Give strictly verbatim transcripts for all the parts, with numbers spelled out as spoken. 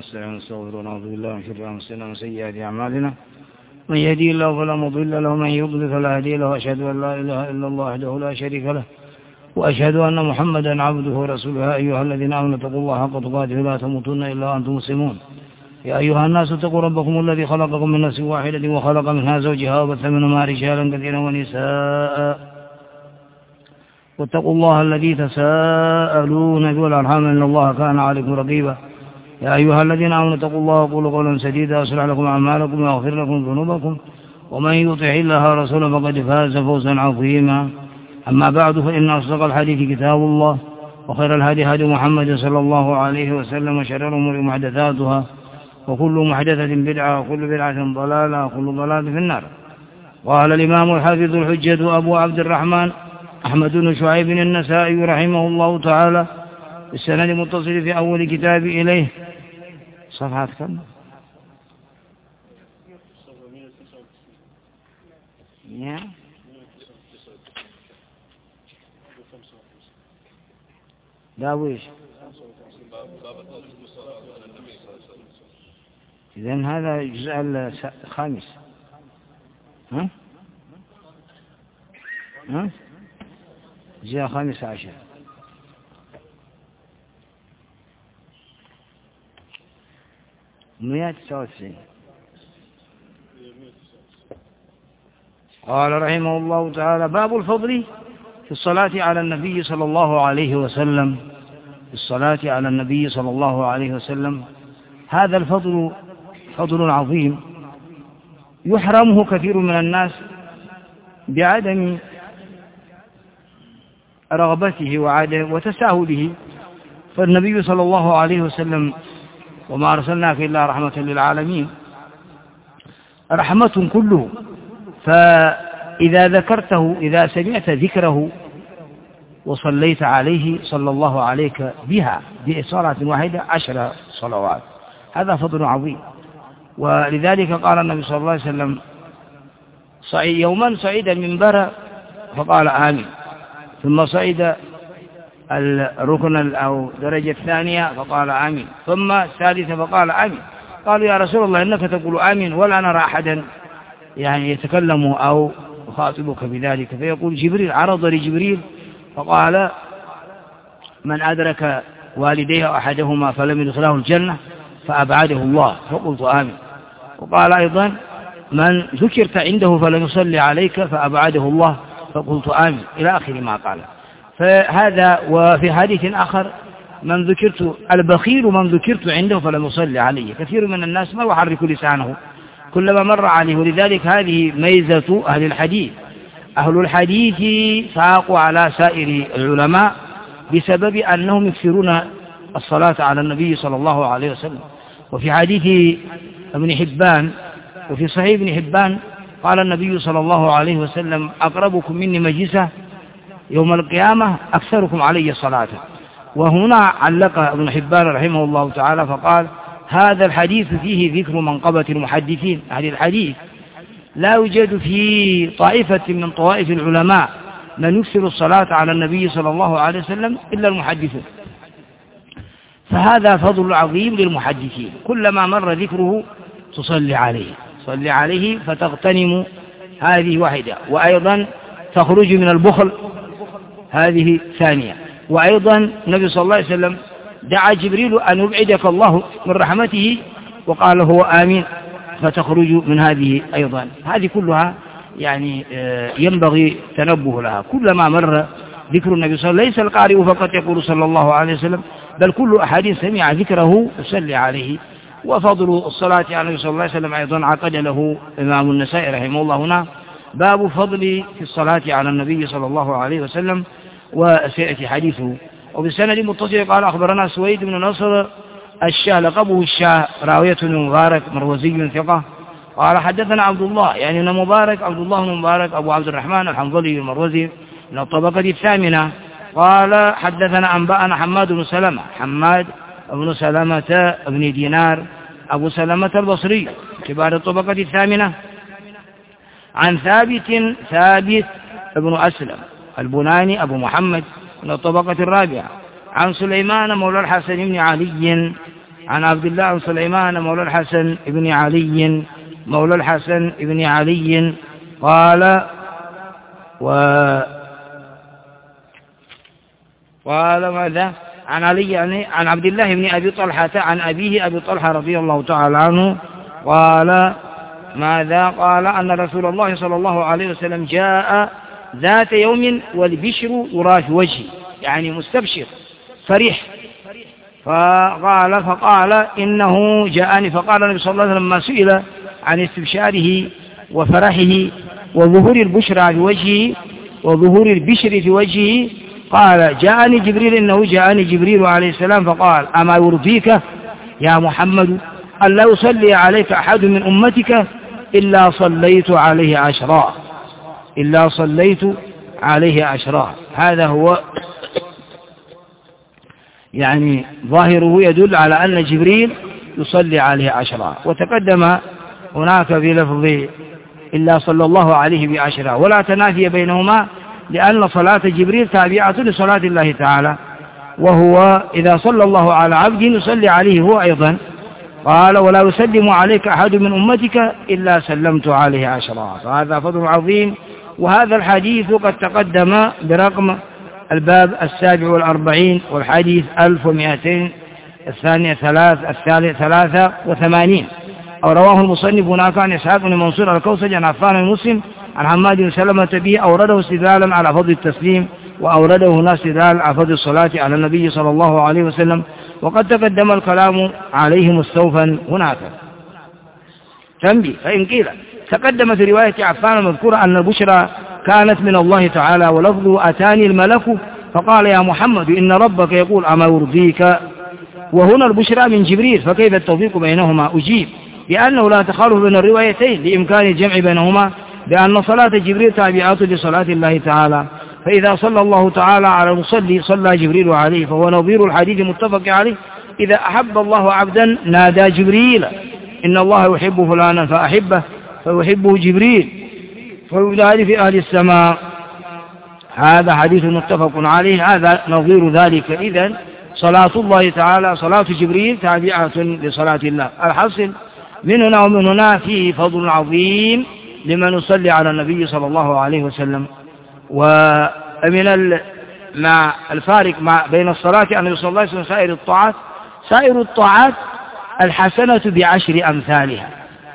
ونستعين ونستغفر ونعوذ بالله من شرور أنفسنا ومن سيئات أعمالنا من يهدي الله فلا مضل له ومن يضلل فلا هادي له وأشهد أن لا إله إلا الله وحده لا شريك له وأشهد أن محمدا عبده ورسوله. يا أيها الذين آمنوا اتقوا الله حق تقاته لا تموتن إلا وأنتم مسلمون. يا أيها الناس اتقوا ربكم الذي خلقكم من نفس واحدة وخلق منها زوجها وبث منهما رجالا كثيرا ونساء واتقوا الله الذي تساءلون به والأرحام إن الله كان عليكم رقيبا. يا أيها الذين آمنوا اتقوا الله وقولوا قولا سديدا يصلح لكم أعمالكم ويغفر لكم ذنوبكم ومن يطع الله ورسوله فقد فاز فوزا عظيما. أما بعد فإن أصدق الحديث كتاب الله وخير الهدي هدي محمد صلى الله عليه وسلم وشر الأمور محدثاتها وكل محدثة بدعة وكل بدعة ضلالة وكل ضلالة في النار. قال الإمام الحافظ الحجة أبو عبد الرحمن أحمد بن شعيب النسائي رحمه الله تعالى السند المتصل في أول كتاب إليه صفحة كم؟ داويش إذن هذا الجزء الخامس. ها؟ ها؟ الجزء الخامس عشر. مئة وتسعة وتسعين. قال رحمه الله تعالى: باب الفضل في الصلاة على النبي صلى الله عليه وسلم. في الصلاة على النبي صلى الله عليه وسلم. هذا الفضل فضل عظيم يحرمه كثير من الناس بعدم رغبته وعدم وتساهله، فالنبي صلى الله عليه وسلم وما أرسلناك إلا رحمة للعالمين رحمة كله، فإذا ذكرته إذا سمعت ذكره وصليت عليه صلى الله عليك بها بصلاة واحدة عشر صلوات. هذا فضل عظيم. ولذلك قال النبي صلى الله عليه وسلم صعيد يوما صعيد المنبر فقال آمين، ثم صعد الركن أو درجة الثانية فقال آمين، ثم الثالثة فقال آمين. قالوا يا رسول الله إنك تقول آمين ولا نرى أحدا يعني يتكلم أو يخاطبك بذلك، فيقول جبريل عرض لجبريل فقال من أدرك والديه أحدهما فلم يدخله الجنة فأبعده الله، فقلت آمين. وقال أيضا من ذكرت عنده فلم يصلي عليك فأبعده الله، فقلت آمين، إلى آخر ما قال. فهذا. وفي حديث آخر من ذكرت البخيل من ذكرت عنده فلم يصلي عليه. كثير من الناس ما يحرك لسانه كلما مر عليه، ولذلك هذه ميزة أهل الحديث. أهل الحديث فاقوا على سائر العلماء بسبب أنهم يكثرون الصلاة على النبي صلى الله عليه وسلم. وفي حديث ابن حبان وفي صحيح ابن حبان قال النبي صلى الله عليه وسلم أقربكم مني مجلسا يوم القيامة أكثركم علي صلاة. وهنا علق ابن حبان رحمه الله تعالى فقال هذا الحديث فيه ذكر منقبة المحدثين. هذه الحديث لا يوجد في طائفة من طوائف العلماء من يكثر الصلاة على النبي صلى الله عليه وسلم إلا المحدثون، فهذا فضل عظيم للمحدثين. كلما مر ذكره تصلي عليه صلي عليه فتغتنم هذه واحدة. وأيضا تخرج من البخل، هذه ثانية. وأيضا النبي صلى الله عليه وسلم دعا جبريل أن يبعدك الله من رحمته وقال هو آمين، فتخرج من هذه أيضا. هذه كلها يعني ينبغي تنبه لها. كلما مر ذكر النبي صلى الله عليه وسلم ليس القارئ فقط يقول صلى الله عليه وسلم، بل كل أحد سمع ذكره يصلي عليه. وفضل الصلاة على النبي صلى الله عليه وسلم أيضا عقد له إمام النسائي رحمه الله هنا باب فضل في الصلاة على النبي صلى الله عليه وسلم، وسيأتي حديثه. وبالسند متصل قال أخبرنا سويد بن نصر الشاه لقبه الشاه راوية مبارك مروزي ثقة قال حدثنا عبد الله يعني أن مبارك عبد الله بن مبارك أبو عبد الرحمن الحنظلي المروزي من الطبقة الثامنة قال حدثنا أنبأنا حماد بن سلمة حماد بن سلمة بن دينار أبو سلمة البصري كبار الطبقة الثامنة عن ثابت ثابت بن أسلم البناني أبو محمد من الطبقة الرابعة عن سليمان مولى الحسن بن علي عن عبد الله بن سليمان مولى الحسن بن علي مولى الحسن بن علي قال و قال ماذا عن علي يعني عن عبد الله بن أبي طلحة عن أبيه أبي طلحة رضي الله تعالى عنه قال ماذا قال أن رسول الله صلى الله عليه وسلم جاء ذات يوم والبشر يرى في وجهه يعني مستبشر فرح فقال فقال إنه جاءني فقال النبي صلى الله عليه وسلم ما سئل عن استبشاره وفرحه وظهور البشرى في وجهه وظهور البشر في وجهه قال جاءني جبريل إنه جاءني جبريل عليه السلام فقال أما يرضيك يا محمد أن لا يصلي عليك أحد من أمتك إلا صليت عليه عشرا إلا صليت عليه عشرا. هذا هو يعني ظاهره يدل على أن جبريل يصلي عليه عشرا. وتقدم هناك بلفظ إلا صلى الله عليه بعشرا ولا تنافي بينهما لأن صلاة جبريل تابعة لصلاة الله تعالى وهو إذا صلى الله على عبد يصلي عليه هو أيضا. قال ولا يسلم عليك أحد من أمتك إلا سلمت عليه عشرا. فهذا فضل عظيم. وهذا الحديث قد تقدم برقم الباب السابع والأربعين والحديث ألف ومئتين الثانية ثلاث الثالث ثلاثة وثمانين. أو رواه المصنف هناك عن إسحاق بن منصور الكوسج عن عفان المسلم عن حماد بن سلمة به أورده استدلالا على فضل التسليم وأورده هنا استدلالا على فضل الصلاة على النبي صلى الله عليه وسلم. وقد تقدم الكلام عليه مستوفا هناك. تنبيه فإن قيل تقدم في رواية عفان المذكورة أن البشرى كانت من الله تعالى ولفظه أتاني الملك فقال يا محمد إن ربك يقول أما يرضيك وهنا البشرى من جبريل فكيف التوفيق بينهما؟ أجيب بأنه لا تخالف بين الروايتين لإمكان الجمع بينهما بأن صلاة جبريل تابعة لصلاة الله تعالى. فإذا صلى الله تعالى على المصلي صلى جبريل عليه فهو نظير الحديث متفق عليه إذا أحب الله عبدا نادى جبريل إن الله يحب فلانا فأحبه فيحبه جبريل فينادي في أهل السماء. هذا حديث متفق عليه. هذا نظير ذلك. إذن صلاة الله تعالى صلاة جبريل تابعة لصلاة الله. الحصل من هنا ومن هنا فيه فضل عظيم لمن يصلي على النبي صلى الله عليه وسلم. ومن مع الفارق مع بين الصلاة على النبي صلى الله عليه وسلم سائر الطاعات سائر الطاعات الحسنة بعشر أمثالها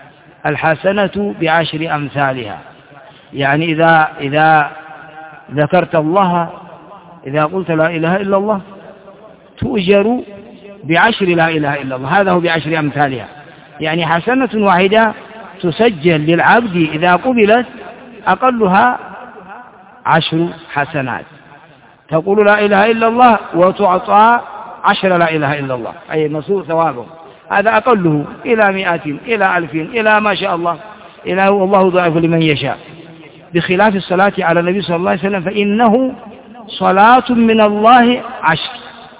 الحسنة بعشر أمثالها. يعني إذا إذا ذكرت الله إذا قلت لا إله إلا الله تؤجر بعشر لا إله إلا الله. هذا هو بعشر أمثالها. يعني حسنة واحدة تسجل للعبد إذا قبلت أقلها عشر حسنات. تقول لا إله إلا الله وتعطى عشر لا إله إلا الله أي مسؤول ثوابه. هذا أقله إلى مئات إلى ألف إلى ما شاء الله إلى والله ضعف لمن يشاء. بخلاف الصلاة على النبي صلى الله عليه وسلم فإنه صلاة من الله عشر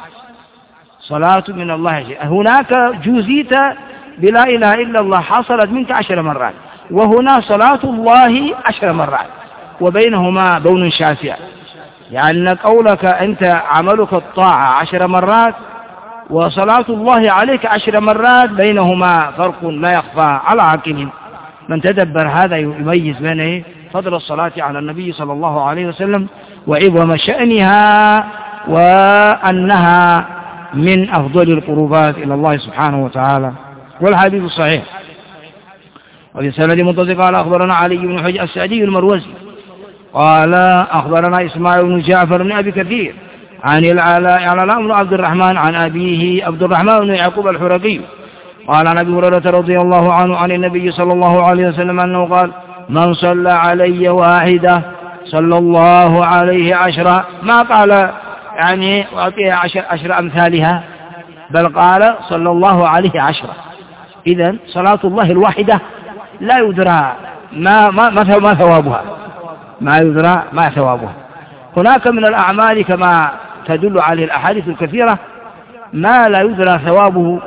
صلاة من الله عشر. هناك جوزيت بلا إله إلا الله حصلت منك عشر مرات وهنا صلاة الله عشر مرات وبينهما بون شاسع. يعني قولك أنت عملك الطاعة عشر مرات وصلاة الله عليك عشر مرات بينهما فرق لا يخفى على عاقل. من تدبر هذا يميز بين فضل الصلاة على النبي صلى الله عليه وسلم وعظم شأنها وأنها من أفضل القربات إلى الله سبحانه وتعالى. والحديث صحيح. وفي سند متصل قال أخبرنا علي بن حجر السعدي المروزي قال أخبرنا إسماعيل بن جعفر بن أبي كثير عن العلاء عن بن عبد الرحمن عن أبيه عبد الرحمن بن يعقوب الحرقي قال عن أبي هريرة رضي الله عنه عن النبي صلى الله عليه وسلم أنه قال من صلى علي واحدة صلى الله عليه عشرة. ما قال يعني وأعطيه عشر, عشر أمثالها بل قال صلى الله عليه عشرة. إذن صلاة الله الواحدة لا يدرى ما, ما, ما ثوابها ما يدرى ما ثوابها. هناك من الأعمال كما تدل عليه الأحاديث الكثيرة ما لا يدرى ثوابه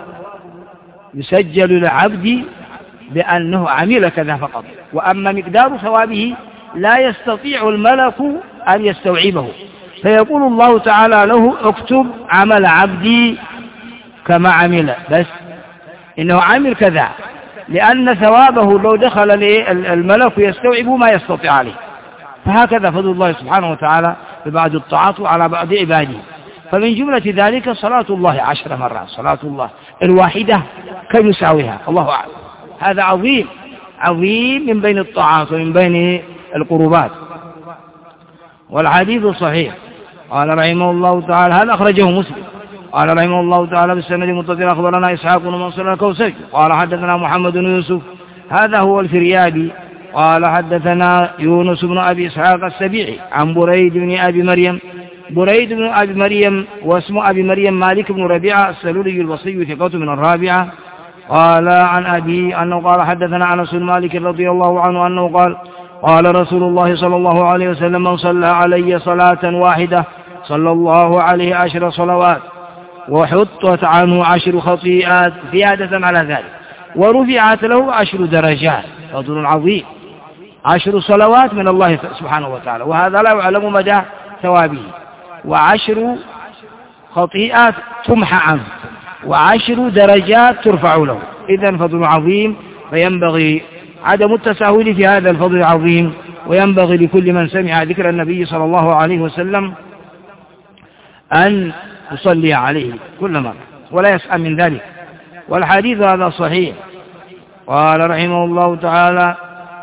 يسجل للعبد بأنه عمل كذا فقط. وأما مقدار ثوابه لا يستطيع الملك أن يستوعبه فيقول الله تعالى له اكتب عمل عبدي كما عمل، بس إنه عمل كذا، لأن ثوابه لو دخل الملك يستوعب ما يستطيع عليه. فهكذا فضل الله سبحانه وتعالى ببعض الطاعات على بعض عباده. فمن جملة ذلك صلاة الله عشر مرات، صلاة الله الواحدة كم يساويها الله أعلم. هذا عظيم عظيم من بين الطاعات ومن بين القربات. والحديث صحيح. قال رحمه الله تعالى، هذا أخرجه مسلم. قال رحمه الله تعالى بالسند المتصل أخبرنا إسحاق بن منصور الكوسجي قال حدثنا محمد بن يوسف هذا هو الفريابي قال حدثنا يونس بن أبي إسحاق السبيعي عن بريد بن أبي مريم بريد بن أبي مريم واسم أبي مريم مالك بن ربيعة السلولي البصري ثقة من الرابعة. قال عن أبي أنه قال حدثنا أنس بن مالك رضي الله عنه أنه قال قال رسول الله صلى الله عليه وسلم من صلى علي صلاة واحدة صلى الله عليه عشر صلوات وحطت عنه عشر خطيئات زيادة على ذلك ورفعت له عشر درجات. فضل عظيم، عشر صلوات من الله سبحانه وتعالى، وهذا لا يعلم مدى ثوابه. وعشر خطيئات تمحى عنه وعشر درجات ترفع له. إذن فضل عظيم، فينبغي عدم التساهل في هذا الفضل العظيم، وينبغي لكل من سمع ذكر النبي صلى الله عليه وسلم أن يصلي عليه كل مرة ولا يسأل من ذلك. والحديث هذا صحيح. قال رحمه الله تعالى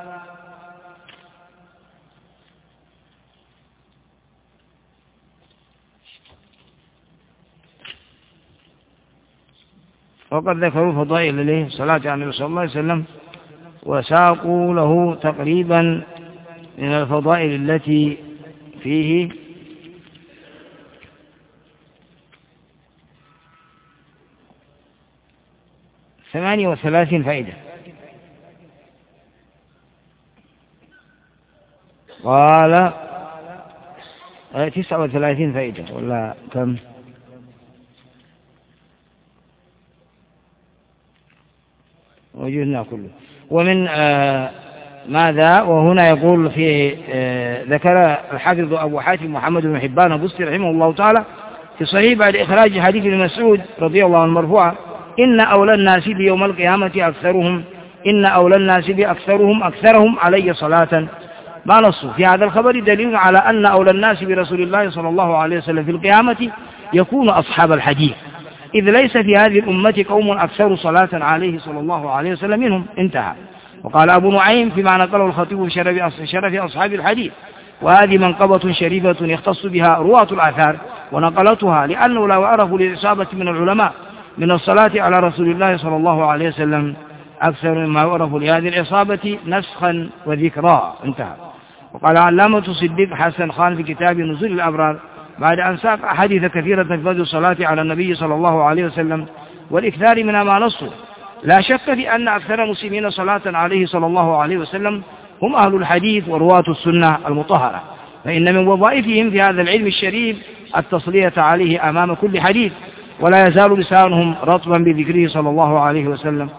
وقد ذكروا فضائل له صلاة على النبي صلى الله عليه وسلم، وساقوا له تقريبا من الفضائل التي فيه ثمانية وثلاثين فائدة. قال تسعة وثلاثين فائدة ولا كم؟ وجدنا كله. ومن آه ماذا وهنا يقول في آه ذكر الحافظ أبو حاتم محمد بن حبان البصري رحمه الله تعالى في صحيح بعد إخراج حديث ابن مسعود رضي الله عنه مرفوعا إن أولى الناس بيوم القيامة أكثرهم إن أولى الناس بأكثرهم أكثرهم علي صلاة. ما نصه في هذا الخبر دليل على أن أولى الناس برسول الله صلى الله عليه وسلم في القيامة يكون أصحاب الحديث، إذ ليس في هذه الأمة قوم أكثر صلاة عليه صلى الله عليه وسلم منهم. انتهى. وقال أبو نعيم فيما نقله الخطيب في شرف أصحاب الحديث، وهذه منقبة شريفة يختص بها رواة الآثار ونقلتها، لأنه لا يعرف للإصابة من العلماء من الصلاة على رسول الله صلى الله عليه وسلم أكثر مما يعرف لهذه الإصابة نسخا وذكرا. انتهى. وقال علامة صديق حسن خان في كتاب نزول الأبرار بعد أن ساق أحاديث كثيرة في فضل الصلاة على النبي صلى الله عليه وسلم والإكثار من ما نصه، لا شك في أن أكثر المسلمين صلاة عليه صلى الله عليه وسلم هم أهل الحديث ورواة السنة المطهرة، فإن من وظائفهم في هذا العلم الشريف التصلية عليه أمام كل حديث، ولا يزال لسانهم رطبا بذكره صلى الله عليه وسلم.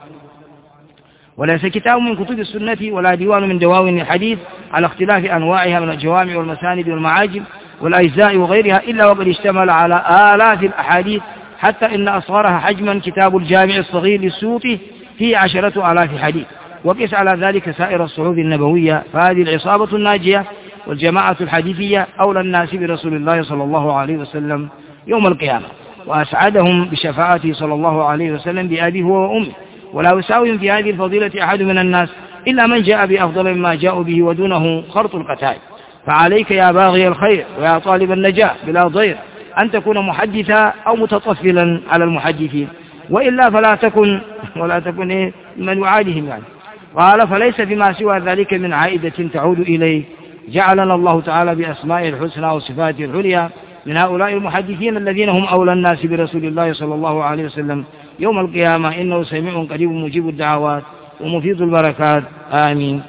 وليس كتاب من كتب السنة ولا ديوان من دواوين الحديث على اختلاف أنواعها من الجوامع والمساند والمعاجم والأجزاء وغيرها إلا وقد اشتمل على آلاف الأحاديث، حتى إن أصغرها حجما كتاب الجامع الصغير للسيوطي فيه عشرة آلاف حديث، وقس على ذلك سائر الصحف النبوية. فهذه العصابة الناجية والجماعة الحديثية أولى الناس برسول الله صلى الله عليه وسلم يوم القيامة، وأسعدهم بشفاعته صلى الله عليه وسلم بأبيه وأمه، ولا يساوي في هذه الفضيلة أحد من الناس إلا من جاء بأفضل مما جاءوا به ودونه خرط القتال. فعليك يا باغي الخير ويا طالب النجاة بلا ضير أن تكون محدثا أو متطفلا على المحدثين، وإلا فلا تكن ولا تكن إيه من يعادهم يعني. قال فليس بما سوى ذلك من عائدة تعود إليه. جعلنا الله تعالى بأسمائه الحسنى وصفاته العليا من هؤلاء المحدثين الذين هم أولى الناس برسول الله صلى الله عليه وسلم يوم القيامة، إنه سميع قريب مجيب الدعوات ومفيض البركات. آمين.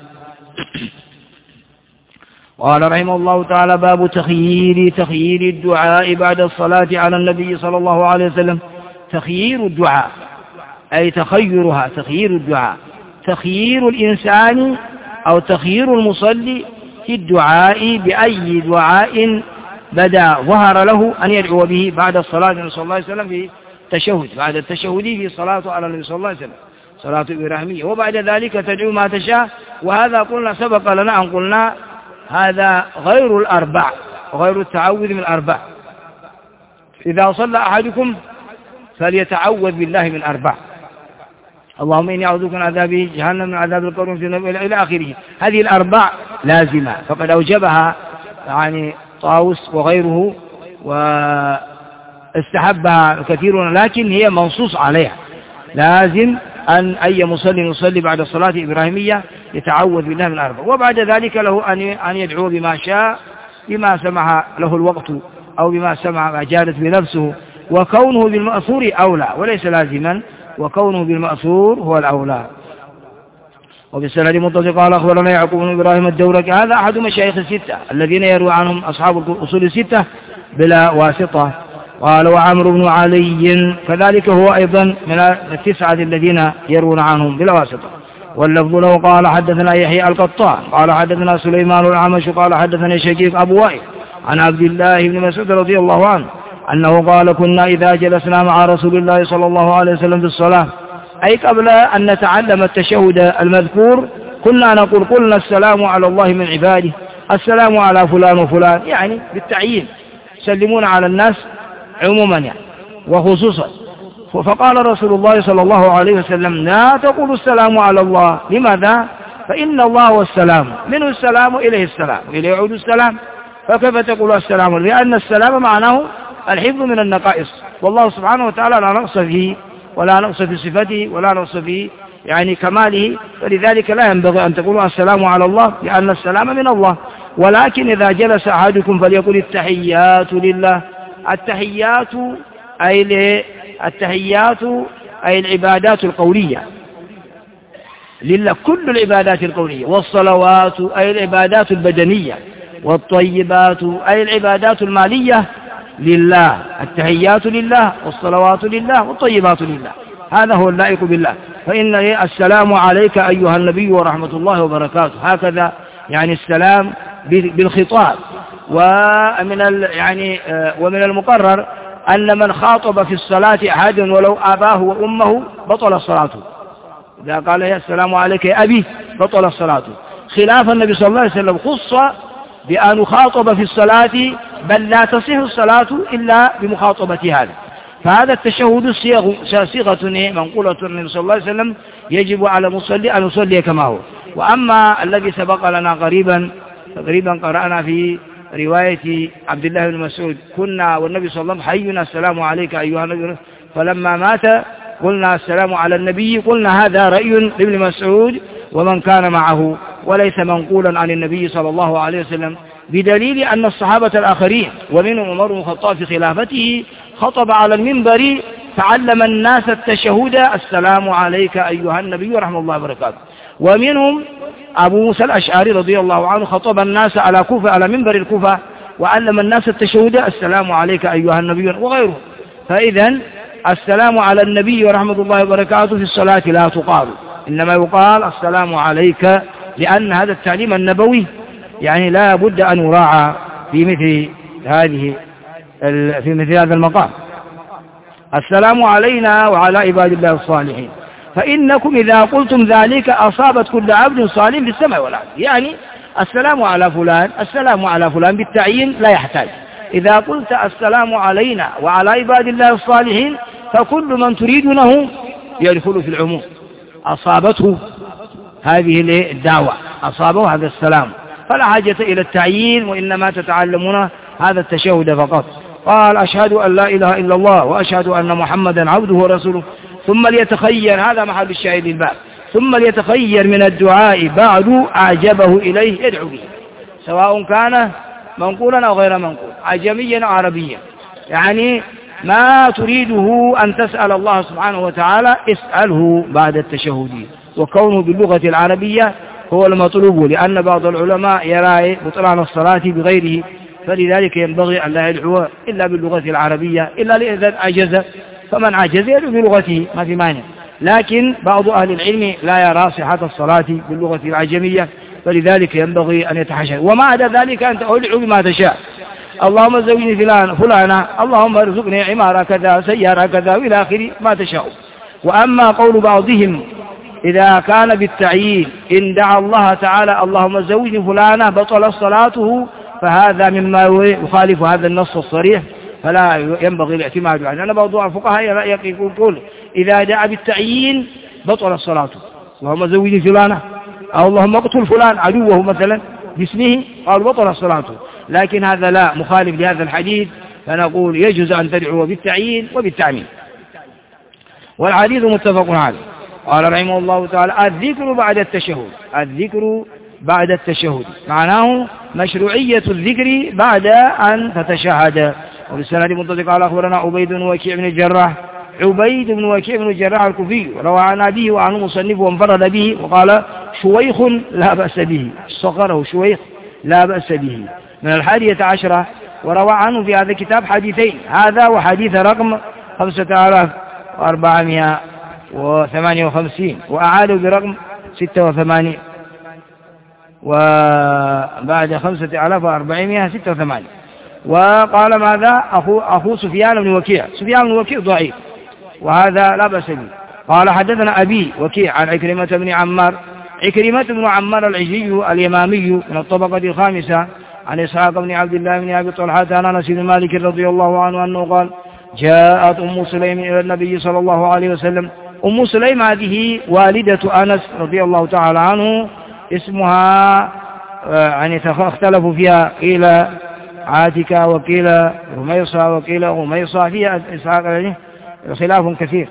قال رحمه الله تعالى باب تخيير تخيير الدعاء بعد الصلاة على النبي صلى الله عليه وسلم. تخيير الدعاء أي تخيرها، تخيير الدعاء تخيير الإنسان أو تخيير المصلي في الدعاء بأي دعاء بدا ظهر له أن يدعو به بعد الصلاة صلى الله عليه وسلم في التشهد بعد التشهد في صلاة على النبي صلى الله عليه وسلم صلاة إبراهيمية، وبعد ذلك تدعو ما تشاء. وهذا قلنا سبق لنا أن قلنا هذا غير الأربع وغير التعوذ من الأربع. إذا صلى أحدكم فليتعوذ بالله من أربع: اللهم إني أعوذ بك من عذاب جهنم من عذاب القبر إلى آخره. هذه الأربع لازمة، فقد أوجبها يعني طاووس وغيره واستحبها كثيرون، لكن هي منصوص عليها. لازم أن أي مصلي يصلي بعد الصلاة الإبراهيمية يتعوذ بالله من أربع، وبعد ذلك له أن يدعو بما شاء بما سمح له الوقت أو بما سمع ما جادت بنفسه، وكونه بالمأثور أولى وليس لازما، وكونه بالمأثور هو الأولى. وبالسند متصل قال أخبرنا يعقوب بن إبراهيم الدورقي هذا أحد مشايخ الستة الذين يروي عنهم أصحاب الأصول الستة بلا واسطة. قال وعمرو بن علي كذلك هو أيضا من التسعة الذين يروون عنهم بلا واسطة. واللفظ له قال حدثنا يحيى القطان قال حدثنا سليمان الأعمش قال حدثنا شقيق أبو وائل عن عبد الله بن مسعود رضي الله عنه أنه قال كنا إذا جلسنا مع رسول الله صلى الله عليه وسلم في الصلاة، أي قبل أن نتعلم التشهد المذكور، كنا نقول قلنا السلام على الله من عباده، السلام على فلان وفلان، يعني بالتعيين يسلمون على الناس عموما يعني وخصوصا. فقال رسول الله صلى الله عليه وسلم لا تقولوا السلام على الله. لماذا؟ فإن الله هو السلام، منه السلام إليه السلام وإليه يعود السلام، فكيف تقول السلام؟ لأن السلام معناه الحفظ من النقائص، والله سبحانه وتعالى لا نقص فيه ولا نقص في صفته ولا نقص في يعني كماله، فلذلك لا ينبغي أن تقولوا السلام على الله لأن السلام من الله. ولكن إذا جلس أحدكم فليقول التحيات لله. التحيات أي التحيات أي العبادات القولية لله، كل العبادات القولية، والصلوات أي العبادات البدنية، والطيبات أي العبادات المالية لله. التحيات لله والصلوات لله والطيبات لله، هذا هو اللائق بالله. فإن السلام عليك أيها النبي ورحمة الله وبركاته، هكذا يعني السلام بالخطاب. ومن يعني ومن المقرر أن من خاطب في الصلاة أحد ولو أباه وأمه بطل صلاته، إذا قال يا السلام عليك يا أبي بطل صلاته، خلاف النبي صلى الله عليه وسلم خص بأن خاطب في الصلاة، بل لا تصح الصلاة إلا بمخاطبة هذا. فهذا التشهد صيغة منقولة النبي صلى الله عليه وسلم، يجب على المصلي أن يصلي كما هو. وأما الذي سبق لنا قريبا تقريبا قرأنا في رواية عبد الله بن مسعود كنا والنبي صلى الله عليه وسلم حينا السلام عليك أيها النبي، فلما مات قلنا السلام على النبي، قلنا هذا رأي لابن مسعود ومن كان معه، وليس منقولا عن النبي صلى الله عليه وسلم، بدليل أن الصحابة الآخرين ومنهم عمر بن الخطاب في خلافته خطب على المنبر تعلم الناس التشهد السلام عليك أيها النبي ورحمة الله وبركاته. ومنهم أبو موسى الأشعري رضي الله عنه خطب الناس على كوفة على منبر الكوفة وعلم الناس التشهد السلام عليك أيها النبي وغيره. فإذا السلام على النبي ورحمة الله وبركاته في الصلاة لا تقال، إنما يقال السلام عليك، لأن هذا التعليم النبوي يعني لا بد أن يراعى في مثل هذه في مثل هذا المقام. السلام علينا وعلى عباد الله الصالحين، فإنكم إذا قلتم ذلك أصابت كل عبد صالح في السماء والأرض. يعني السلام على فلان السلام على فلان بالتعيين لا يحتاج. إذا قلت السلام علينا وعلى عباد الله الصالحين فكل من تريدونه يدخل في العموم، أصابته هذه الدعوة، أصابه هذا السلام، فلا حاجة إلى التعيين، وإنما تتعلمون هذا التشهد فقط. قال أشهد أن لا إله إلا الله وأشهد أن محمدا عبده ورسوله، ثم ليتخير، هذا محل الشاهد للباب، ثم ليتخير من الدعاء بعد أعجبه إليه يدعو به، سواء كان منقولا أو غير منقول، عجميا أو عربيا، يعني ما تريده أن تسأل الله سبحانه وتعالى اسأله بعد التشهد، وكونه باللغة العربية هو المطلوب، لأن بعض العلماء يرى بطلان الصلاة بغيره، فلذلك ينبغي أن لا يدعو إلا باللغة العربية إلا لإذا عجز، فمن عجز يدعو بلغته ما في مانع. لكن بعض أهل العلم لا يرى صحة الصلاة باللغة العجمية، فلذلك ينبغي أن يتحاشى. وما عدا ذلك أنت أدعو بما تشاء، اللهم زوجني فلان فلانة، اللهم ارزقني عمارة كذا سيارة كذا إلى آخره ما تشاء. وأما قول بعضهم إذا كان بالتعيين إن دعا الله تعالى اللهم زوجني فلانة بطل صلاته، فهذا مما يخالف هذا النص الصريح، فلا ينبغي الاعتماد عليه. لأن بعض الفقهاء يقول إذا دعا بالتعيين بطل صلاته، اللهم زوجني فلانة أو اللهم اقتل فلان عدوه مثلا باسمه، قال بطل صلاته. لكن هذا لا، مخالف لهذا الحديث، فنقول يجوز أن تدعو بالتعيين وبالتعميم. والحديث متفق عليه. قال رحمه الله تعالى الذكر بعد التشهد، الذكر بعد التشهد معناه مشروعية الذكر بعد أن تتشهد. وبالسند متصل قال أخبرنا عبيد بن وكيع بن الجراح، عبيد بن وكيع بن الجراح الكوفي، روى عن أبيه وعنه مصنف وانفرد به وقال شويخ لا بأس به، صغره شويخ لا بأس به. من الحادية عشرة، وروى عنه في هذا الكتاب حديثين، هذا وحديث رقم خمسة آلاف وأربعمائة وثمانية وخمسين، وأعادوا برقم ستة وثمانين وبعد خمسة آلاف وأربعمائة ستة وثمانين. وقال ماذا أخو, أخو سفيان بن وكيع، سفيان بن وكيع ضعيف وهذا لا بأس به. قال حدثنا أبي وكيع عن عكرمة بن عمار، عكرمة بن عمار العجي اليمامي من الطبقة الخامسة، عن إسحاق بن عبد الله بن أبي طلحة عن أنس بن مالك رضي الله عنه أنه قال جاءت أم سليم إلى النبي صلى الله عليه وسلم. أم سليم هذه والدة أنس رضي الله تعالى عنه، اسمها يعني اختلفوا فيها، قيل عاتكة وقيل رميصة وقيل غميصة، فيها إسحاق خلاف كثير.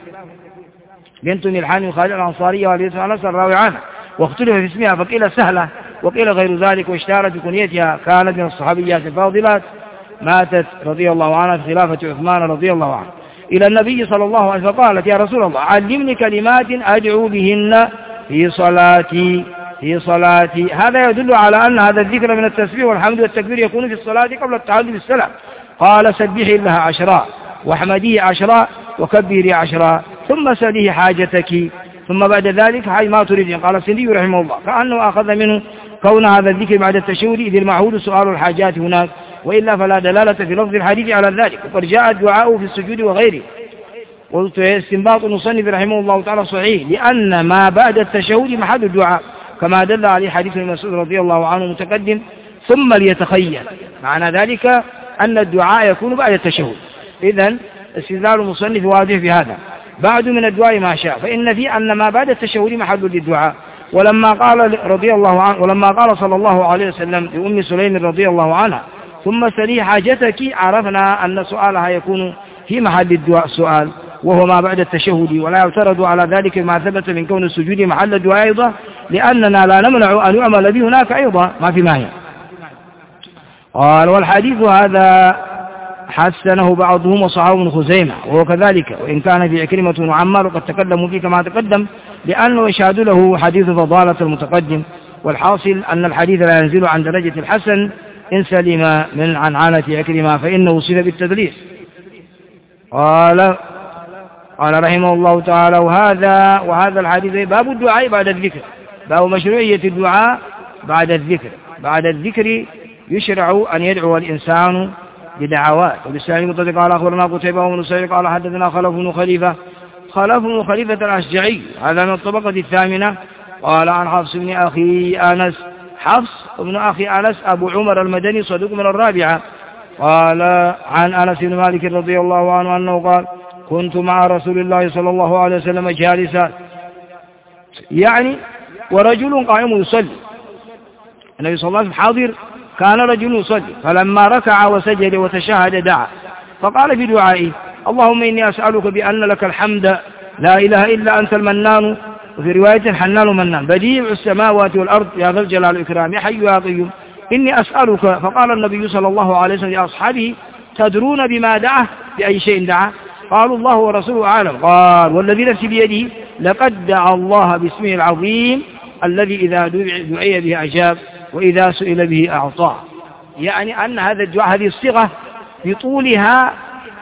بنت ملحان من خالد الأنصارية والدة أنس الراوي عنها، واختلف في اسمها، فقيل سهلة وقيل غير ذلك، واشتهرت بكنيتها، كانت من الصحابيات الفاضلات، ماتت رضي الله عنها في خلافة عثمان رضي الله عنه إلى النبي صلى الله عليه وسلم، فقالت يا رسول الله علمني كلمات أدعو بهن في صلاتي في صلاتي. هذا يدل على أن هذا الذكر من التسبيح والحمد والتكبير يكون في الصلاة قبل التعهد بالسلام. قال سبحي لها عشرا واحمديه عشرا وكبري عشرا ثم سليه حاجتك، ثم بعد ذلك حاج ما تريدين. قال السندي رحمه الله كأنه أخذ منه كون هذا الذكر بعد التشهد إذ المعهود سؤال الحاجات هناك، وإلا فلا دلالة في لفظ الحديث على ذلك، وقد جاء الدعاء في السجود وغيره. قلت استنباط المصنف رحمه الله تعالى صحيح، لأن ما بعد التشهد محل الدعاء، كما دل عليه حديث المسعود رضي الله عنه متقدم ثم ليتخيل، معنى ذلك أن الدعاء يكون بعد التشهد. إذن استدلال المصنف واضح في هذا. بعد من الدعاء ما شاء، فإن في أن ما بعد التشهد محل للدعاء. ولما قال رضي الله عنه ولما قال صلى الله عليه وسلم لأم سليم رضي الله عنها ثم سلي حاجتك، عرفنا أن سؤالها يكون في محل الدعاء سؤال، وهو ما بعد التشهد، ولا يعترض على ذلك ما ثبت من كون السجود محل الدعاء أيضا، لأننا لا نمنع أن يعمل به هناك أيضا، ما في مانع. قال والحديث هذا حسنه بعضهم وصححه ابن خزيمة وهو كذلك، وإن كان في عكرمة وعمار وقد تكلموا فيه كما تقدم، لأنه يشهد له حديث فضالة المتقدم. والحاصل أن الحديث لا ينزل عن درجة الحسن إن سلم من عنعنة عكرمة، فإنه وصف بالتدليس. قال قال رحمه الله تعالى وهذا وهذا الحديث باب الدعاء بعد الذكر، باب مشروعية الدعاء بعد الذكر. بعد الذكر يشرع أن يدعو الإنسان بدعوات. وبالسلام المتصل قال أخبرنا قتيبة بن سعيد قال حدثنا خلف بن خليفة خلف بن خليفة الأشجعي، هذا من الطبقة الثامنة. قال عن حفص بن أخي أنس، حفص بن أخي أنس أبو عمر المدني صدوق من الرابعة. قال عن أنس بن مالك رضي الله عنه أنه قال كنت مع رسول الله صلى الله عليه وسلم جالسا، يعني ورجل قائم يصلي، النبي صلى الله عليه وسلم حاضر، كان رجل يصلي، فلما ركع وسجد وتشهد دعا، فقال في دعائه اللهم إني أسألك بأن لك الحمد لا إله إلا أنت المنان، وفي رواية حنان منان بديع السماوات والأرض يا ذا الجلال والإكرام يا حي يا قيوم إني أسألك. فقال النبي صلى الله عليه وسلم لأصحابه تدرون بما دعا، بأي شيء دعا؟ قالوا الله ورسوله أعلم. قال والذي نفسي بيده لقد دعا الله باسمه العظيم الذي إذا دعي به أجاب وإذا سئل به أعطاه. يعني أن هذا الدعاء هذه الصيغة بطولها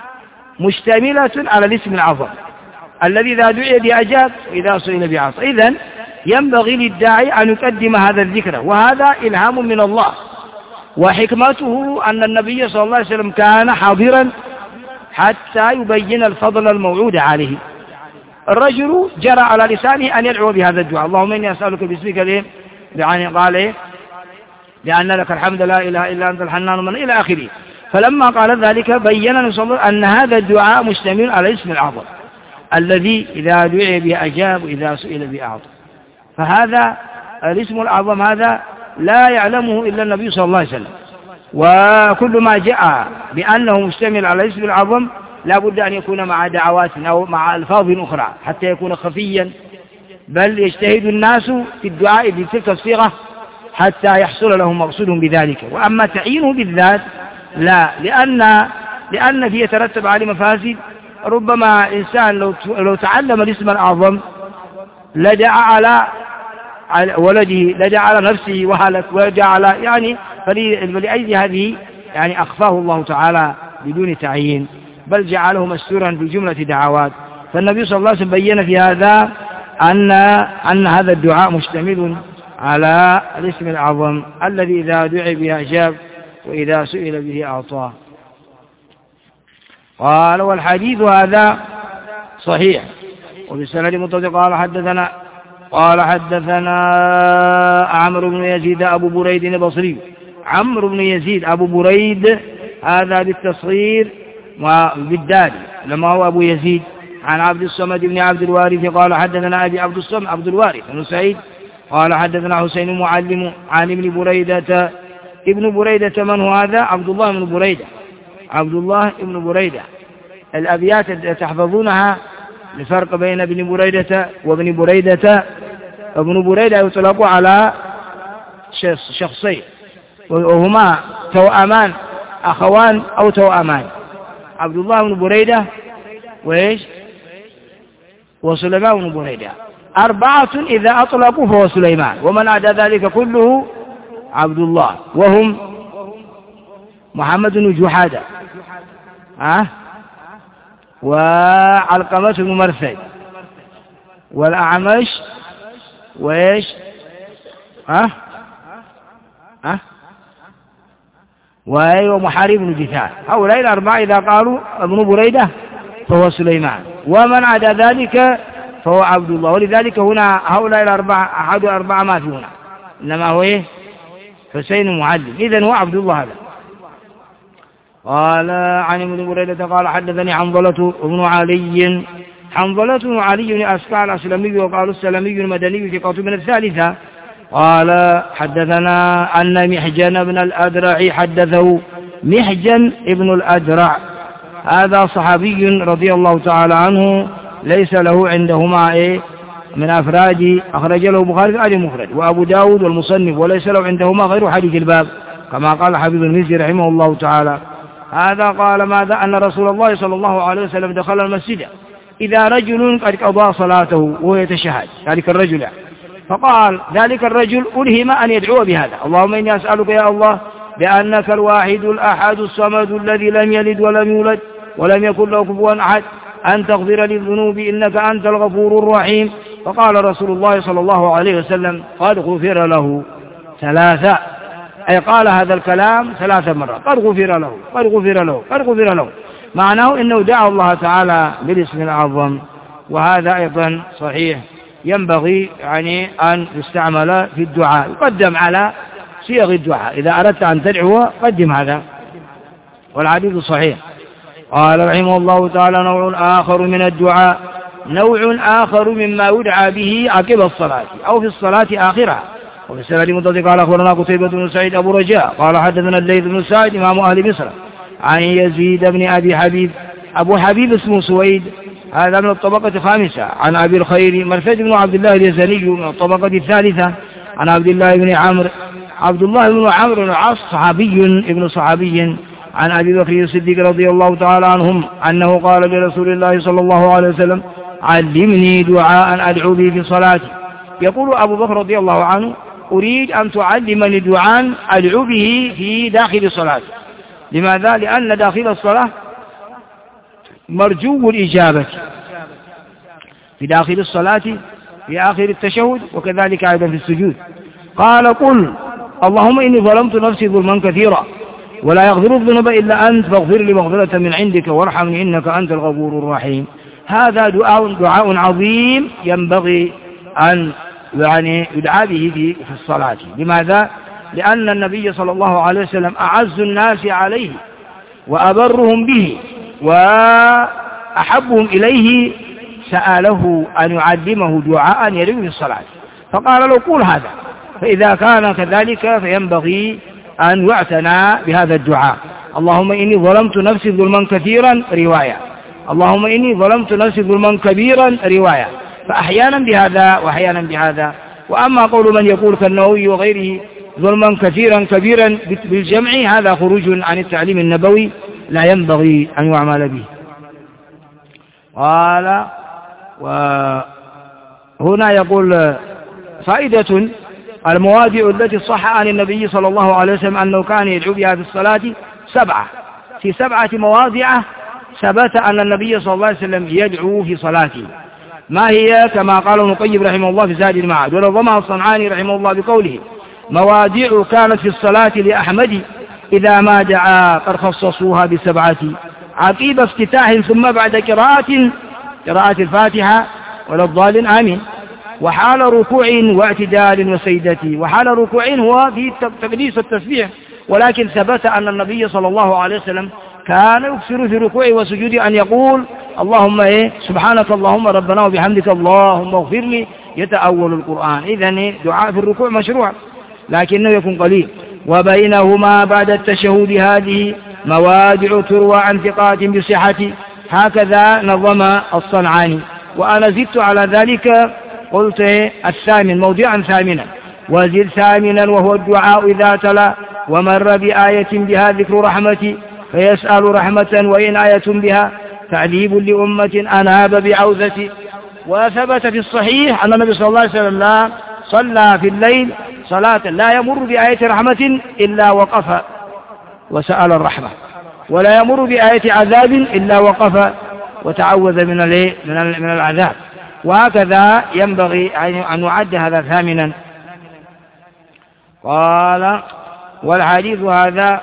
مشتملة على الاسم العظم الذي إذا دعي به أجاب وإذا سئل به أعطاه. إذن ينبغي للداعي أن يقدم هذا الذكر، وهذا إلهام من الله، وحكمته أن النبي صلى الله عليه وسلم كان حاضرا حتى يبين الفضل الموعود عليه. الرجل جرى على لسانه أن يدعو بهذا الدعاء: اللهم إني أسألك باسمك الإيه؟ يعني قال إيه؟ لأن لك الحمد لا إله إلا أنت الحنان من إلى آخره. فلما قال ذلك بين النبي صلى الله عليه وسلم أن هذا الدعاء مشتمل على الاسم الأعظم الذي إذا دعي به أجاب وإذا سئل به أعطى. فهذا الاسم الأعظم هذا لا يعلمه إلا النبي صلى الله عليه وسلم، وكل ما جاء بأنه مشتمل على الاسم الأعظم لا بد أن يكون مع دعوات أو مع ألفاظ أخرى حتى يكون خفيا، بل يجتهد الناس في الدعاء بتلك الصيغة حتى يحصل لهم مقصودهم بذلك. وأما تعيينه بالذات لا، لأن لأن فيه يترتب عليه مفاسد. ربما إنسان لو لو تعلم الاسم الأعظم لدعا على ولده، لدعا على نفسه وهلك، ولدعا على يعني فلأجل هذه يعني أخفاه الله تعالى بدون تعيين، بل جعله مستورا في جملة دعوات. فالنبي صلى الله عليه وسلم بين في هذا أن أن هذا الدعاء مشتمل على الاسم الأعظم الذي إذا دعي به أجاب وإذا سئل به أعطاه. قال: والحديث هذا صحيح وبالسند متصل. قال حدثنا قال حدثنا عمرو بن يزيد أبو بريد البصري. عمرو بن يزيد أبو بريد هذا بالتصغير وبالدال لما هو أبو يزيد، عن عبد الصمد بن عبد الوارث قال حدثنا أبي عبد الصمد عبد الوارث بن سعيد قال حدثنا حسين معلم عن ابن بريدة. ابن بريدة من هو هذا؟ عبد الله بن بريدة. عبد الله بن بريدة. الأبيات تحفظونها الفرق بين ابن بريدة وابن بريدة. ابن بريدة يطلق على شخصين وهما توأمان أخوان أو توأمان، عبد الله بن بريدة وإيش وسليمان بن بريدة. أربعة إذا أطلقوا فهو سليمان، ومن عدا ذلك كله عبد الله، وهم محمد بن جحادة أه؟ وعلقمة بن مرثد والأعمش وإيش أه؟ أه؟ ومحارب بن جثار. هؤلاء الأربعة إذا قالوا ابن بريدة فهو سليمان، ومن عدا ذلك فهو عبد الله. ولذلك هنا هؤلاء الأربعة أحد الأربعة ما في هنا، إنما هو إيه؟ حسين معلم، إذن هو عبد الله هذا. قال عن ابن بريدة قال حدثني حنظلة بن علي. حنظلة بن علي أسكع الأسلمي وقال السلمي المدني في قطب من الثالثة. قال حدثنا أن محجن بن الأدرع حدثه. محجن ابن الأدرع هذا صحابي رضي الله تعالى عنه، ليس له عندهما إيه من أفراد، أخرج له البخاري في آل مفرد وأبو داود والمصنف، وليس له عندهما غير حديث الباب كما قال حبيب المزي رحمه الله تعالى. هذا قال ماذا؟ أن رسول الله صلى الله عليه وسلم دخل المسجد إذا رجل قد قضى صلاته وهو يتشهد، ذلك الرجل، فقال ذلك الرجل ألهم أن يدعو بهذا: اللهم إني أسألك يا الله بأنك الواحد الأحد الصمد الذي لم يلد ولم يولد ولم يكن له كفوا أحد أن تغفر للذنوب إنك أنت الغفور الرحيم. فقال رسول الله صلى الله عليه وسلم: قد غفر له ثلاثة، أي قال هذا الكلام ثلاث مرات: قد غفر له قد غفر له قد غفر له، معناه إنه دعا الله تعالى بالاسم الأعظم. وهذا أيضا صحيح، ينبغي يعني أن يستعمل في الدعاء، يقدم على صيغ الدعاء، إذا أردت أن تدعو قدم هذا، والحديث صحيح. قال رحمه الله تعالى: نوع آخر من الدعاء، نوع آخر مما يدعى به عقب الصلاة أو في الصلاة آخرها. وفي السند المتصل قال أخبرنا قتيبة بن سعيد أبو رجاء قال حدثنا الليث بن سعد إمام أهل مصر عن يزيد بن أبي حبيب. أبو حبيب اسمه سويد، هذا من الطبقة الخامسة، عن أبي الخير مرثد بن عبد الله اليزني من الطبقة الثالثة، عن عبد الله بن عمرو عبد الله بن عمرو العاص صحابي ابن صحابي، عن أبي بكر الصديق رضي الله تعالى عنهم أنه قال لرسول الله صلى الله عليه وسلم: علمني دعاء أدعو به في صلاتي. يقول أبو بكر رضي الله عنه: أريد أن تعلمني دعاء أدعو به في داخل صلاتي. لماذا؟ لأن داخل الصلاة مرجو الإجابة، في داخل الصلاة في آخر التشهد وكذلك أيضا في السجود. قال: قل اللهم إني ظلمت نفسي ظلما كثيرا ولا يغفر الذنوب إلا أنت فاغفر لي مغفرة من عندك وارحمني إنك أنت الغفور الرحيم. هذا دعاء دعاء عظيم ينبغي أن يعني يدعى به في الصلاة. لماذا؟ لأن النبي صلى الله عليه وسلم أعز الناس عليه وأبرهم به وأحبهم إليه سأله أن يعلمه دعاء يليق بالصلاة، فقال له قول هذا. فإذا كان كذلك فينبغي أن يعتنى بهذا الدعاء. اللهم إني ظلمت نفسي ظلما كثيرا رواية، اللهم إني ظلمت نفسي ظلما كبيرا رواية، فأحيانا بهذا وأحيانا بهذا. وأما قول من يقول كالنووي وغيره ظلما كثيرا كبيرا بالجمع هذا خروج عن التعليم النبوي لا ينبغي أن يعمل به. قال وهنا يقول فائدة المواضع التي صح عن النبي صلى الله عليه وسلم أنه كان يدعو بها في الصلاة سبعة، في سبعة مواضع ثبت أن النبي صلى الله عليه وسلم يدعو في صلاته. ما هي؟ كما قال ابن القيم رحمه الله في زاد المعاد، ونظمها الصنعاني رحمه الله بقوله مواضع كانت في الصلاة لأحمد إذا ما دعا قد خصصوها بسبعة عقيب افتتاح ثم بعد قراءة قراءة الفاتحة ولا الضال آمين، وحال ركوع واعتدال وسيدة. وحال ركوع هو في تقديس التسبيح، ولكن ثبت أن النبي صلى الله عليه وسلم كان يكثر في ركوعه وسجوده أن يقول اللهم إيه سبحانك اللهم ربنا وبحمدك اللهم اغفر لي، يتأول القرآن. إذن دعاء في الركوع مشروع لكنه يكون قليل. وبينهما بعد التشهد هذه موادع تروى عن ثقات بصحة، هكذا نظم الصنعاني. وأنا زدت على ذلك قلت الثامن موضعا ثامنا، وزد ثامنا وهو الدعاء إذا تلا ومر بآية بها ذكر رحمة فيسأل رحمة وإن آية بها تعذيب لأمة أناب بعوزة. وثبت في الصحيح أن النبي صلى الله عليه وسلم لا صلى في الليل صلاة لا يمر بآية رحمة إلا وقف وسأل الرحمة، ولا يمر بآية عذاب إلا وقف وتعوذ من من العذاب. وهكذا ينبغي أن نعد هذا ثامنا. قال والحديث هذا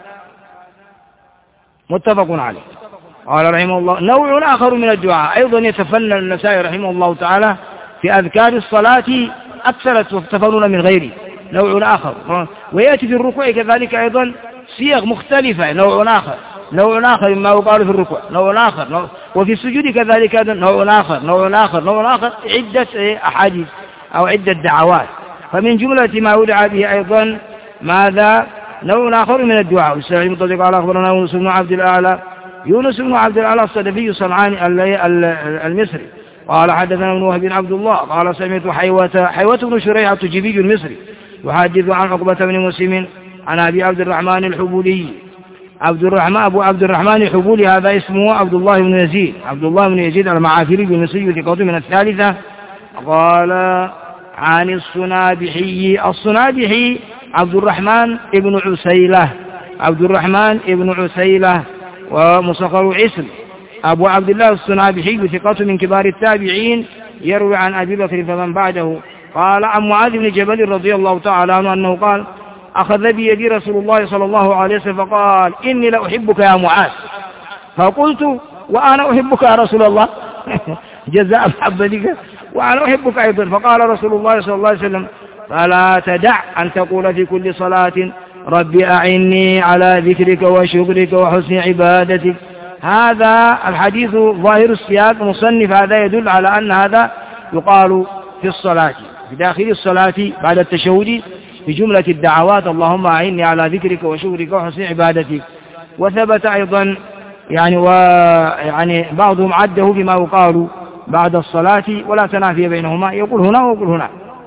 متفق عليه. قال رحمه الله نوع آخر من الدعاء أيضا يتفنن النسائي رحمه الله تعالى في أذكار الصلاة أكثر تفنن من غيره، نوع آخر. ويأتي في الركوع كذلك أيضا صيغ مختلفة، نوع آخر نوع آخر مما يقال في الركوع، نوع آخر نوع. وفي السجود كذلك أيضا نوع آخر نوع آخر نوع آخر، عدة أحاديث أو عدة دعوات. فمن جملة ما يدعى به أيضا ماذا؟ نوع آخر من الدعاء. والسلام المتصل قال أخبرنا يونس بن عبد الأعلى يونس بن عبد الأعلى الصدفي الصنعاني المصري قال حدثنا ابن وهب بن عبد الله قال سمعت حيوة حيوة بن شريح التجيبي المصري يحدث عن عقبة بن مسلم عن أبي عبد الرحمن الحبولي عبد الرحمن أبو عبد الرحمن الحبولي هذا اسمه عبد الله بن يزيد عبد الله بن يزيد المعافري المصري ثقة من الثالثة. قال عن الصنابحي الصنابحي عبد الرحمن ابن عسيلة عبد الرحمن ابن عسيلة ومصغر اسم أبو عبد الله الصنابحي ثقة من كبار التابعين يروي عن أبي بكر فمن بعده. قال عن معاذ بن جبل رضي الله تعالى عنه أنه قال أخذ بيدي رسول الله صلى الله عليه وسلم فقال إني لأحبك يا معاذ، فقلت وأنا أحبك يا رسول الله جزاء محبتك وأنا أحبك أيضا. فقال رسول الله صلى الله عليه وسلم فلا تدع أن تقول في كل صلاة ربي أعني على ذكرك وشكرك وحسن عبادتك. هذا الحديث ظاهر السياق مصنف هذا يدل على أن هذا يقال في الصلاة في داخل الصلاة بعد التشهد في جملة الدعوات اللهم أعني على ذكرك وشكرك وحسن عبادتك. وثبت أيضا يعني ويعني بعضهم عده فيما يقال بعد الصلاة ولا تنافي بينهما، يقول هنا ويقول هنا.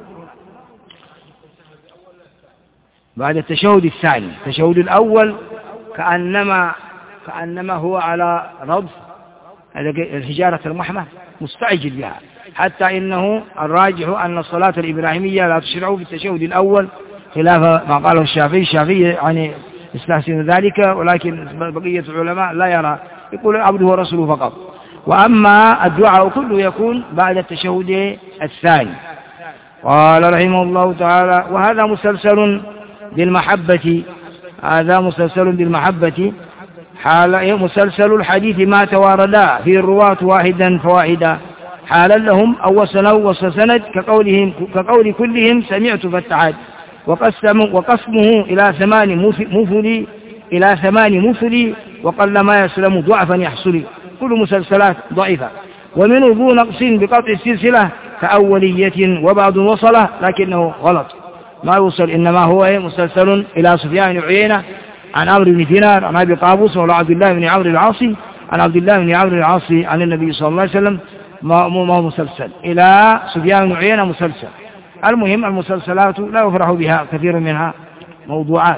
بعد التشهد الثاني التشهد الأول كأنما كأنما هو على رضف الحجارة المحمى مستعجل بها، حتى إنه الراجح أن الصلاة الإبراهيمية لا تشرع في التشهد الأول خلاف ما قاله الشافعي. الشافعي يعني يستحسن ذلك، ولكن بقية العلماء لا يرى، يقول عبده ورسوله فقط. وأما الدعاء كله يكون بعد التشهد الثاني. قال رحمه الله تعالى وهذا مسلسل بالمحبة، هذا مسلسل بالمحبة حال مسلسل الحديث ما تواردا في الرواة واحدا فواحدا حالا لهم أو سنو وسند كقولهم كقول كلهم سمعت فاتعاد، وقسم وقسمه إلى ثمان مثل إلى ثمان مثل وقل ما يسلم ضعفا يحصل، كل مسلسلات ضعيفة. ومنه ذو نقص بقطع السلسلة كأولية وبعض وصله لكنه غلط ما يوصل، إنما هو مسلسل إلى سفيان بن عيينة عن عمرو بن دينار عن أبي قابوس وعن عبد الله بن عمرو العاصي عن عبد الله بن عمرو العاصي عن النبي صلى الله عليه وسلم، ما هو مسلسل إلى سفيان بن عيينة مسلسل. المهم المسلسلات لا يفرح بها كثير منها موضوعات.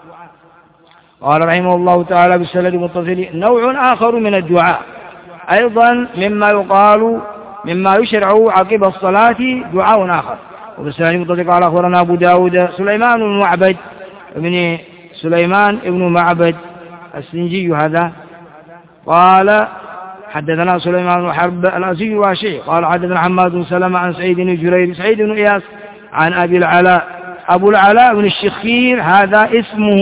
قال رحمه الله تعالى بالسند المتصل نوع آخر من الدعاء أيضا مما يقال مما يشرع عقب الصلاة دعاء آخر. وبالسند المتصل قال أخبرنا أبو داود سليمان بن معبد ابن سليمان ابن معبد السنجي هذا قال حدثنا سليمان بن حرب الأزي الواشعي قال حدثنا حماد بن سلمة عن سعيد بن جرير سعيد بن إياس عن أبي العلاء أبو العلاء بن الشخير هذا اسمه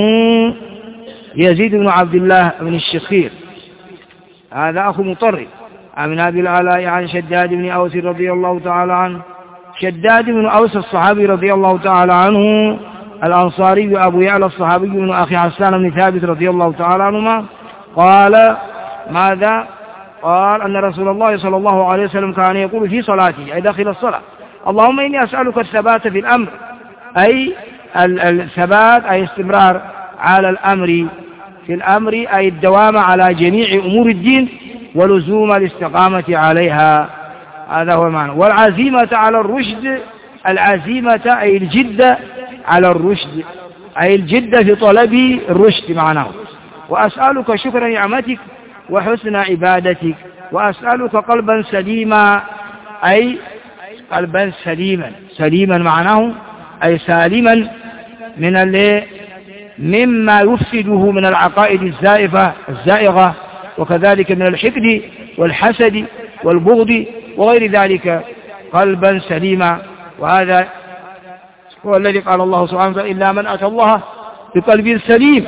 يزيد بن عبد الله بن الشخير، هذا أخو مطرب عن أبي العلاء عن شداد بن أوس رضي الله تعالى عنه. شداد بن أوس الصحابي رضي الله تعالى عنه الأنصاري أبو يعلى الصحابي من أخي حسان بن ثابت رضي الله تعالى عنهما قال ماذا؟ قال أن رسول الله صلى الله عليه وسلم كان يقول في صلاته أي داخل الصلاة اللهم إني أسألك الثبات في الأمر، أي الثبات أي استمرار على الأمر في الأمر أي الدوام على جميع أمور الدين ولزوم الاستقامة عليها، هذا هو المعنى. والعزيمة على الرشد، العزيمة أي الجدة على الرشد أي الجدة في طلب الرشد معناه. وأسألك شكر نعمتك وحسن عبادتك، وأسألك قلبا سليما أي قلبا سليما، سليما معناه أي سالما من اللي مما يفسده من العقائد الزائفة الزائغة، وكذلك من الحقد والحسد والبغض وغير ذلك، قلبا سليما. وهذا هو الذي قال الله سبحانه وتعالى إلا من أتى الله بقلب سليم،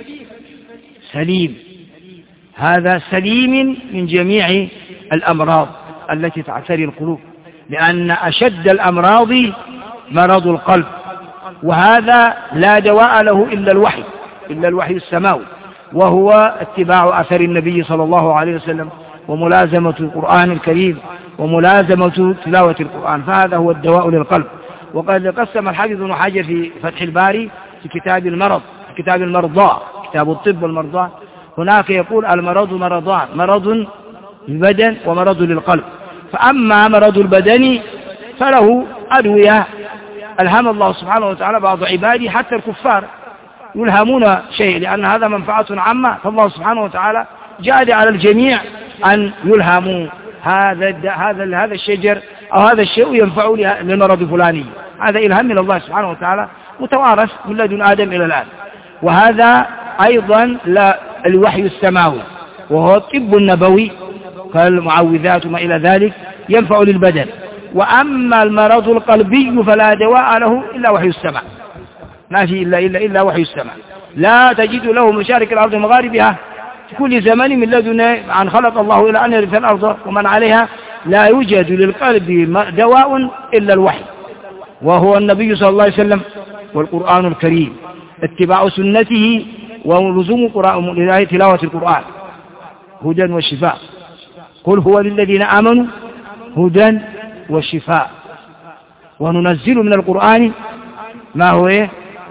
سليم هذا سليم من جميع الأمراض التي تعتري القلوب، لأن أشد الأمراض مرض القلب، وهذا لا دواء له إلا الوحي إلا الوحي السماوي، وهو اتباع أثر النبي صلى الله عليه وسلم وملازمة القرآن الكريم وملازمة تلاوة القرآن، فهذا هو الدواء للقلب. وقد قسم الحافظ ابن حجر في فتح الباري في كتاب المرض في كتاب المرضى كتاب الطب والمرضى، هناك يقول المرض مرضان، مرض للبدن ومرض للقلب. فأما مرض البدن فله أدوية ألهم الله سبحانه وتعالى بعض عباده حتى الكفار يلهمون شيء، لأن هذا منفعة عامة، فالله سبحانه وتعالى جعل على الجميع أن يلهموا هذا هذا هذا الشجر أو هذا الشيء ينفع للمرض الفلاني، هذا إلهام من الله سبحانه وتعالى متوارث من لدن آدم إلى الآن. وهذا أيضا الوحي السماوي وهو الطب النبوي كالمعوذات وما إلى ذلك ينفع للبدن. وأما المرض القلبي فلا دواء له إلا وحي السماء، ما في إلا إلا إلا وحي السماء، لا تجد له مشارك الأرض ومغاربها في كل زمن من لدن عن خلق الله إلى أن يرث الأرض ومن عليها، لا يوجد للقلب دواء إلا الوحي، وهو النبي صلى الله عليه وسلم والقرآن الكريم، اتباع سنته ولزوم تلاوة القرآن هدى وشفاء. قل هو للذين آمنوا هدى وشفاء، وننزل من القرآن ما هو إيه؟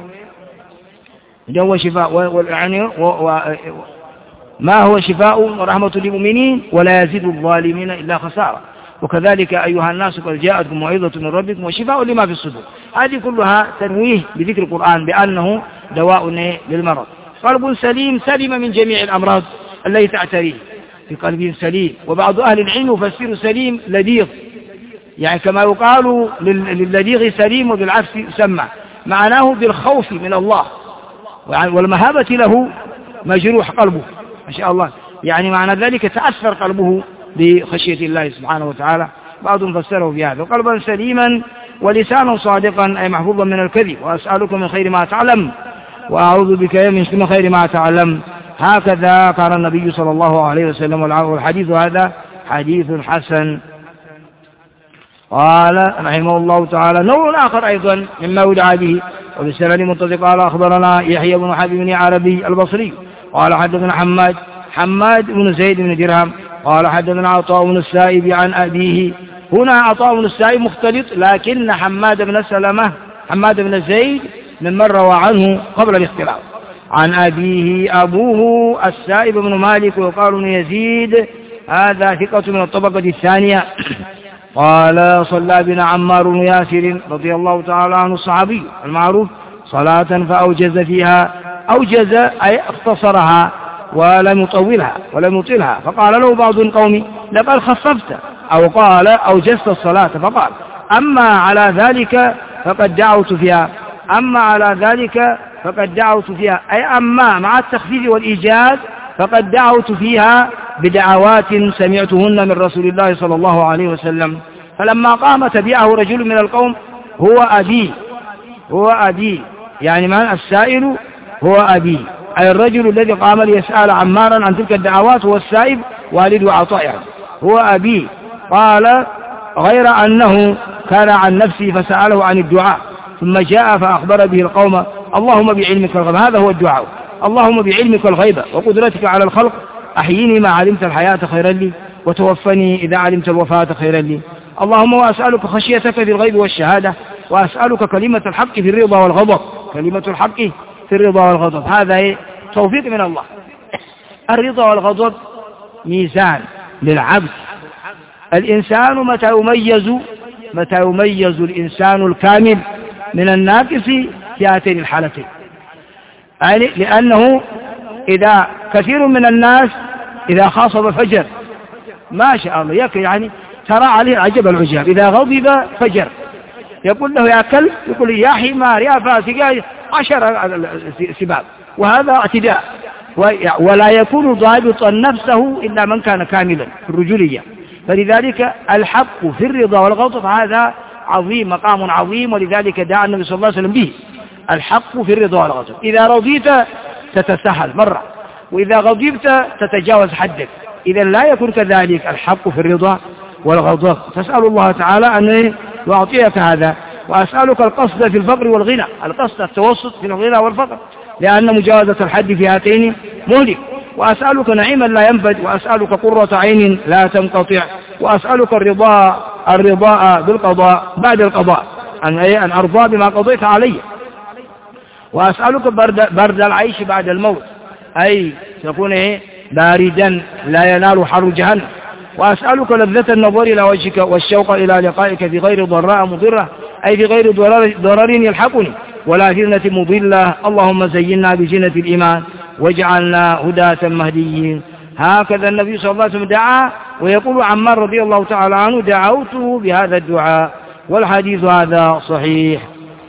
هدى وشفاء، ما هو شفاء ورحمة للمؤمنين ولا يزيد الظالمين إلا خسارة. وكذلك أيها الناس قد جاءتكم موعظة من ربكم وشفاء لما في الصدور. هذه كلها تنويه بذكر القرآن بأنه دواء للمرض. قلب سليم سلم من جميع الأمراض التي تعتريه، في قلب سليم. وبعض أهل العلم يفسر سليم لديغ، يعني كما يقال للديغ سليم وبالعكس يسمى، معناه بالخوف من الله والمهابة له مجروح قلبه ما شاء الله، يعني معنى ذلك تأثر قلبه بخشية الله سبحانه وتعالى. بعضهم فسره بهذا. وقلبا سليما ولسانا صادقا أي محفوظا من الكذب، وأسألك من خير ما تعلم وأعوذ بك من خير ما تعلم. هكذا كان النبي صلى الله عليه وسلم، والحديث هذا حديث حسن. قال رحمه الله تعالى: نوع آخر أيضا مما يدعى به. وبالسند متصل قال: أخبرنا يحيى بن حبيب بن عربي البصري قال: حدثنا حماد حماد بن زيد بن درهم قال: حدثنا عطاء بن السائب عن أبيه. هنا عطاء بن السائب مختلط، لكن حماد بن سلمة حماد بن زيد ممن روى عنه قبل الاختلاط. عن أبيه أبوه السائب بن مالك وقال بن يزيد، هذا ثقة من الطبقة الثانية. قال: صلى بنا عمار بن ياسر رضي الله تعالى عنه الصحابي المعروف صلاة فأوجز فيها، أوجز أي اختصرها ولم يطولها ولم يطيلها، فقال له بعض القوم: لقد خففت، أو قال: أوجزت الصلاة، فقال: أما على ذلك فقد دعوت فيها أما على ذلك فقد دعوت فيها أي أما مع التخفيف والإيجاز فقد دعوت فيها بدعوات سمعتهن من رسول الله صلى الله عليه وسلم. فلما قام تبعه رجل من القوم: هو أبي هو أبي يعني من السائل هو أبي، أي الرجل الذي قام ليسأل عمارا عن تلك الدعوات هو السائب والد عطاء، يعني هو أبي. قال: غير أنه كان عن نفسه فسأله عن الدعاء، ثم جاء فأخبر به القوم: اللهم بعلمك الغيبة، هذا هو الدعاء، اللهم بعلمك الغيبة وقدرتك على الخلق أحييني ما علمت الحياة خيرا لي، وتوفني إذا علمت الوفاة خيرا لي. اللهم وأسألك خشيتك في الغيب والشهادة، وأسألك كلمة الحق في الرضا والغضب كلمة الحق في الرضا والغضب. هذا توفيق من الله. الرضا والغضب ميزان للعبد. الإنسان متى يميز متى يميز الإنسان الكامل من الناقص في هاتين الحالتين، يعني لأنه إذا كثير من الناس إذا خاصب فجر ما شاء الله يكفي، يعني ترى عليه عجب العجاب، إذا غضب فجر يقول له يا كلب، يقول يا حمار يا فاسق، عشر سباب، وهذا اعتداء. ولا يكون ضابطا نفسه إلا من كان كاملا في الرجولية. فلذلك الحق في الرضا والغضب هذا عظيم، مقام عظيم، ولذلك دعا النبي صلى الله عليه وسلم به. الحق في الرضا والغضب، إذا رضيت تتسهل مرة، وإذا غضبت تتجاوز حدك. إذا لا يكون كذلك، الحق في الرضا والغضب. تسأل الله تعالى أن يعطيك هذا. وأسألك القصد في الفقر والغنى، القصد التوسط في الغنى والفقر، لأن مجاوزة الحد في هاتين مهلك. وأسألك نعيما لا ينفد، وأسألك قرة عين لا تنقطع، وأسألك الرضا الرضاء بالقضاء بعد القضاء، أن أن أرضى بما قضيت علي. وأسألك برد, برد العيش بعد الموت، أي تكون إيه باردا لا ينال حر جهنم. وأسألك لذة النظر إلى وجهك والشوق إلى لقائك في غير ضراء مضرة، أي في غير ضرر, ضرر يلحقني ولا فتنة مضلة. اللهم زينا بزينة الإيمان واجعلنا هداة مهديين. هكذا النبي صلى الله عليه وسلم دعا. ويقول عمار رضي الله تعالى عنه: دعوته بهذا الدعاء، والحديث هذا صحيح.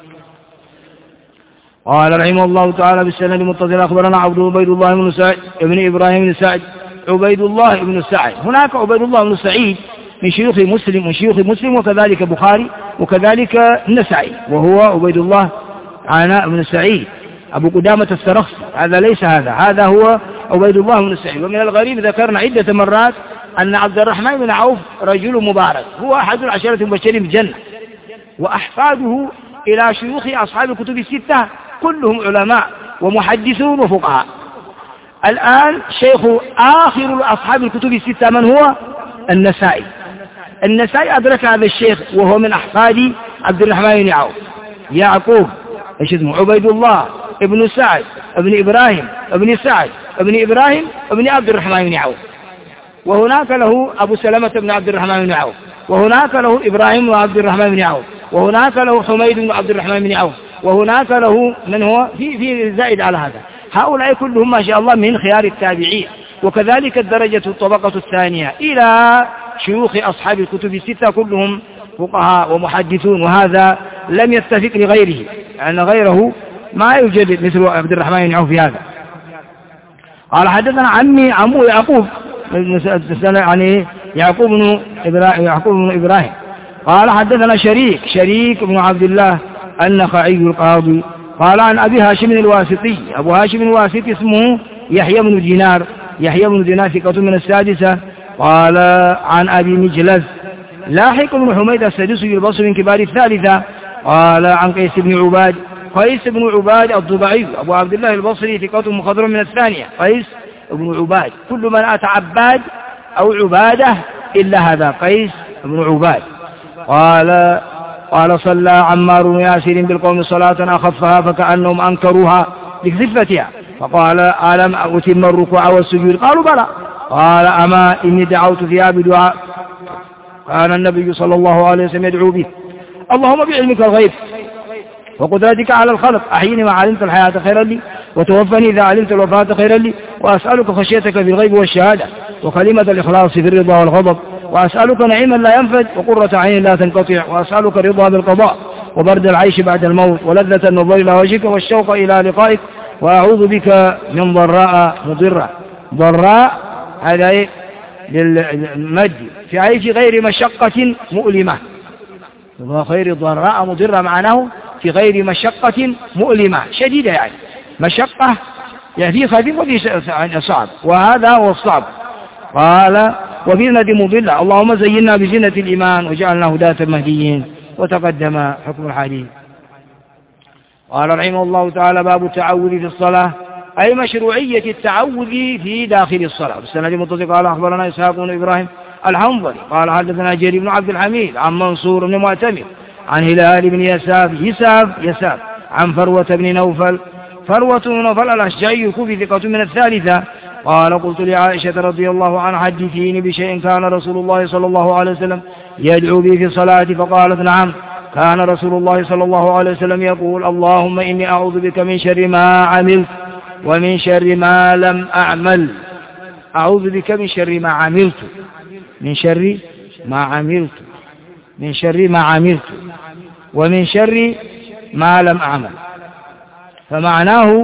قال رحمه الله تعالى بالسند المتصل: أخبرنا عبد عبيد الله بن سعد ابن إبراهيم بن سعد عبيد الله بن سعد. هناك عبيد الله بن سعيد من شيوخ مسلم من شيوخ مسلم وكذلك بخاري وكذلك النسائي، وهو عبيد الله عناء بن سعيد أبو قدامة السرخسي. هذا ليس هذا هذا هو عبيد الله بن سعيد. ومن الغريب ذكرنا عدة مرات أن عبد الرحمن بن عوف رجل مبارك، هو أحد العشرة المبشرين بالجنة، وأحفاده إلى شيوخ أصحاب الكتب الستة كلهم علماء ومحدثون وفقهاء. الآن شيخ آخر أصحاب الكتب الستة من هو؟ النسائي. النسائي أدرك هذا الشيخ وهو من أحفاد عبد الرحمن بن عوف، يعقوب ايش اسمه عبيد الله ابن سعد ابن إبراهيم ابن سعد ابن إبراهيم ابن عبد الرحمن بن عوف. وهناك له أبو سلمة بن عبد الرحمن بن عوف، وهناك له إبراهيم بن عبد الرحمن بن عوف، وهناك له حميد بن عبد الرحمن بن عوف، وهناك له من هو في في زائد على هذا. هؤلاء كلهم ما شاء الله من خيار التابعين. وكذلك الدرجة الطبقة الثانية إلى شيوخ أصحاب الكتب الستة كلهم فقهاء ومحدثون، وهذا لم يتفق لغيره، لأن يعني غيره ما يوجد مثل عبد الرحمن بن عوف في هذا. قال حدثنا عمي عمو يعقوب يعني يعقوب بن إبراهيم يعقوب بن إبراهيم قال حدثنا شريك شريك بن عبد الله النخعي القاضي قال عن أبي هاشم الواسطي. أبو هاشم الواسطي اسمه يحيى بن دينار يحيى بن دينار ثقة من السادسة. قال عن أبي مجلز لاحق بن حميد السدوسي البصري من كبار الثالثة. قال عن قيس بن عباد قيس بن عباد الضبعي أبو عبد الله البصري ثقة مخضرم من الثانية. قيس بن عباد كل من أتى عباد أو عبادة إلا هذا قيس بن عباد. قال قال صلى عمار بن ياسر بالقوم صلاة أخفها فكأنهم أنكروها لخفتها فقال ألم أتم الركوع والسجود قالوا بلى. قال أما إني دعوت فيها بدعاء كان النبي صلى الله عليه وسلم يدعو به اللهم بعلمك الغيب وقدرتك على الخلق أحيني ما علمت الحياة خيرا لي وتوفني إذا علمت الوفاة خيرا لي وأسألك خشيتك في الغيب والشهادة وكلمة الإخلاص في الرضا والغضب وأسألك نعيما لا ينفد وقرة عين لا تنقطع وأسألك الرضا بالقضاء وبرد العيش بعد الموت ولذة النظر إلى وجهك والشوق إلى لقائك وأعوذ بك من ضراء مضرة. ضراء هذا للمد في عيش غير مشقة مؤلمة وخير ضراء مضرة معناه في غير مشقة مؤلمة شديدة يعني مشقة يعني في خفيف وفي صعب وهذا هو الصعب. قال وفي ندي مضلة اللهم زينا بزينة الإيمان وجعلنا هداة مهديين وتقدم حكم الحديث. قال رحمه الله تعالى باب التعوذ في الصلاة أي مشروعية التعوذ في داخل الصلاة. بالسند المتصل قال أخبرنا إسحاق بن إبراهيم الحنظلي قال حدثنا جرير بن عبد الحميد عن منصور بن معتمر عن هلال بن يساف يساف يساف عن فروة بن نوفل فروة بن نوفل الأشجعي الكوفي ثقة من الثالثة. قال قلت لعائشة رضي الله عنها حدثيني بشيء كان رسول الله صلى الله عليه وسلم يدعو به في الصلاة فقالت نعم كان رسول الله صلى الله عليه وسلم يقول اللهم إني أعوذ بك من شر ما عملت ومن شر ما لم أعمل. أعوذ بك من شر ما عملت من شر ما عملت من شر ما عملت ومن شر ما لم أعمل. فمعناه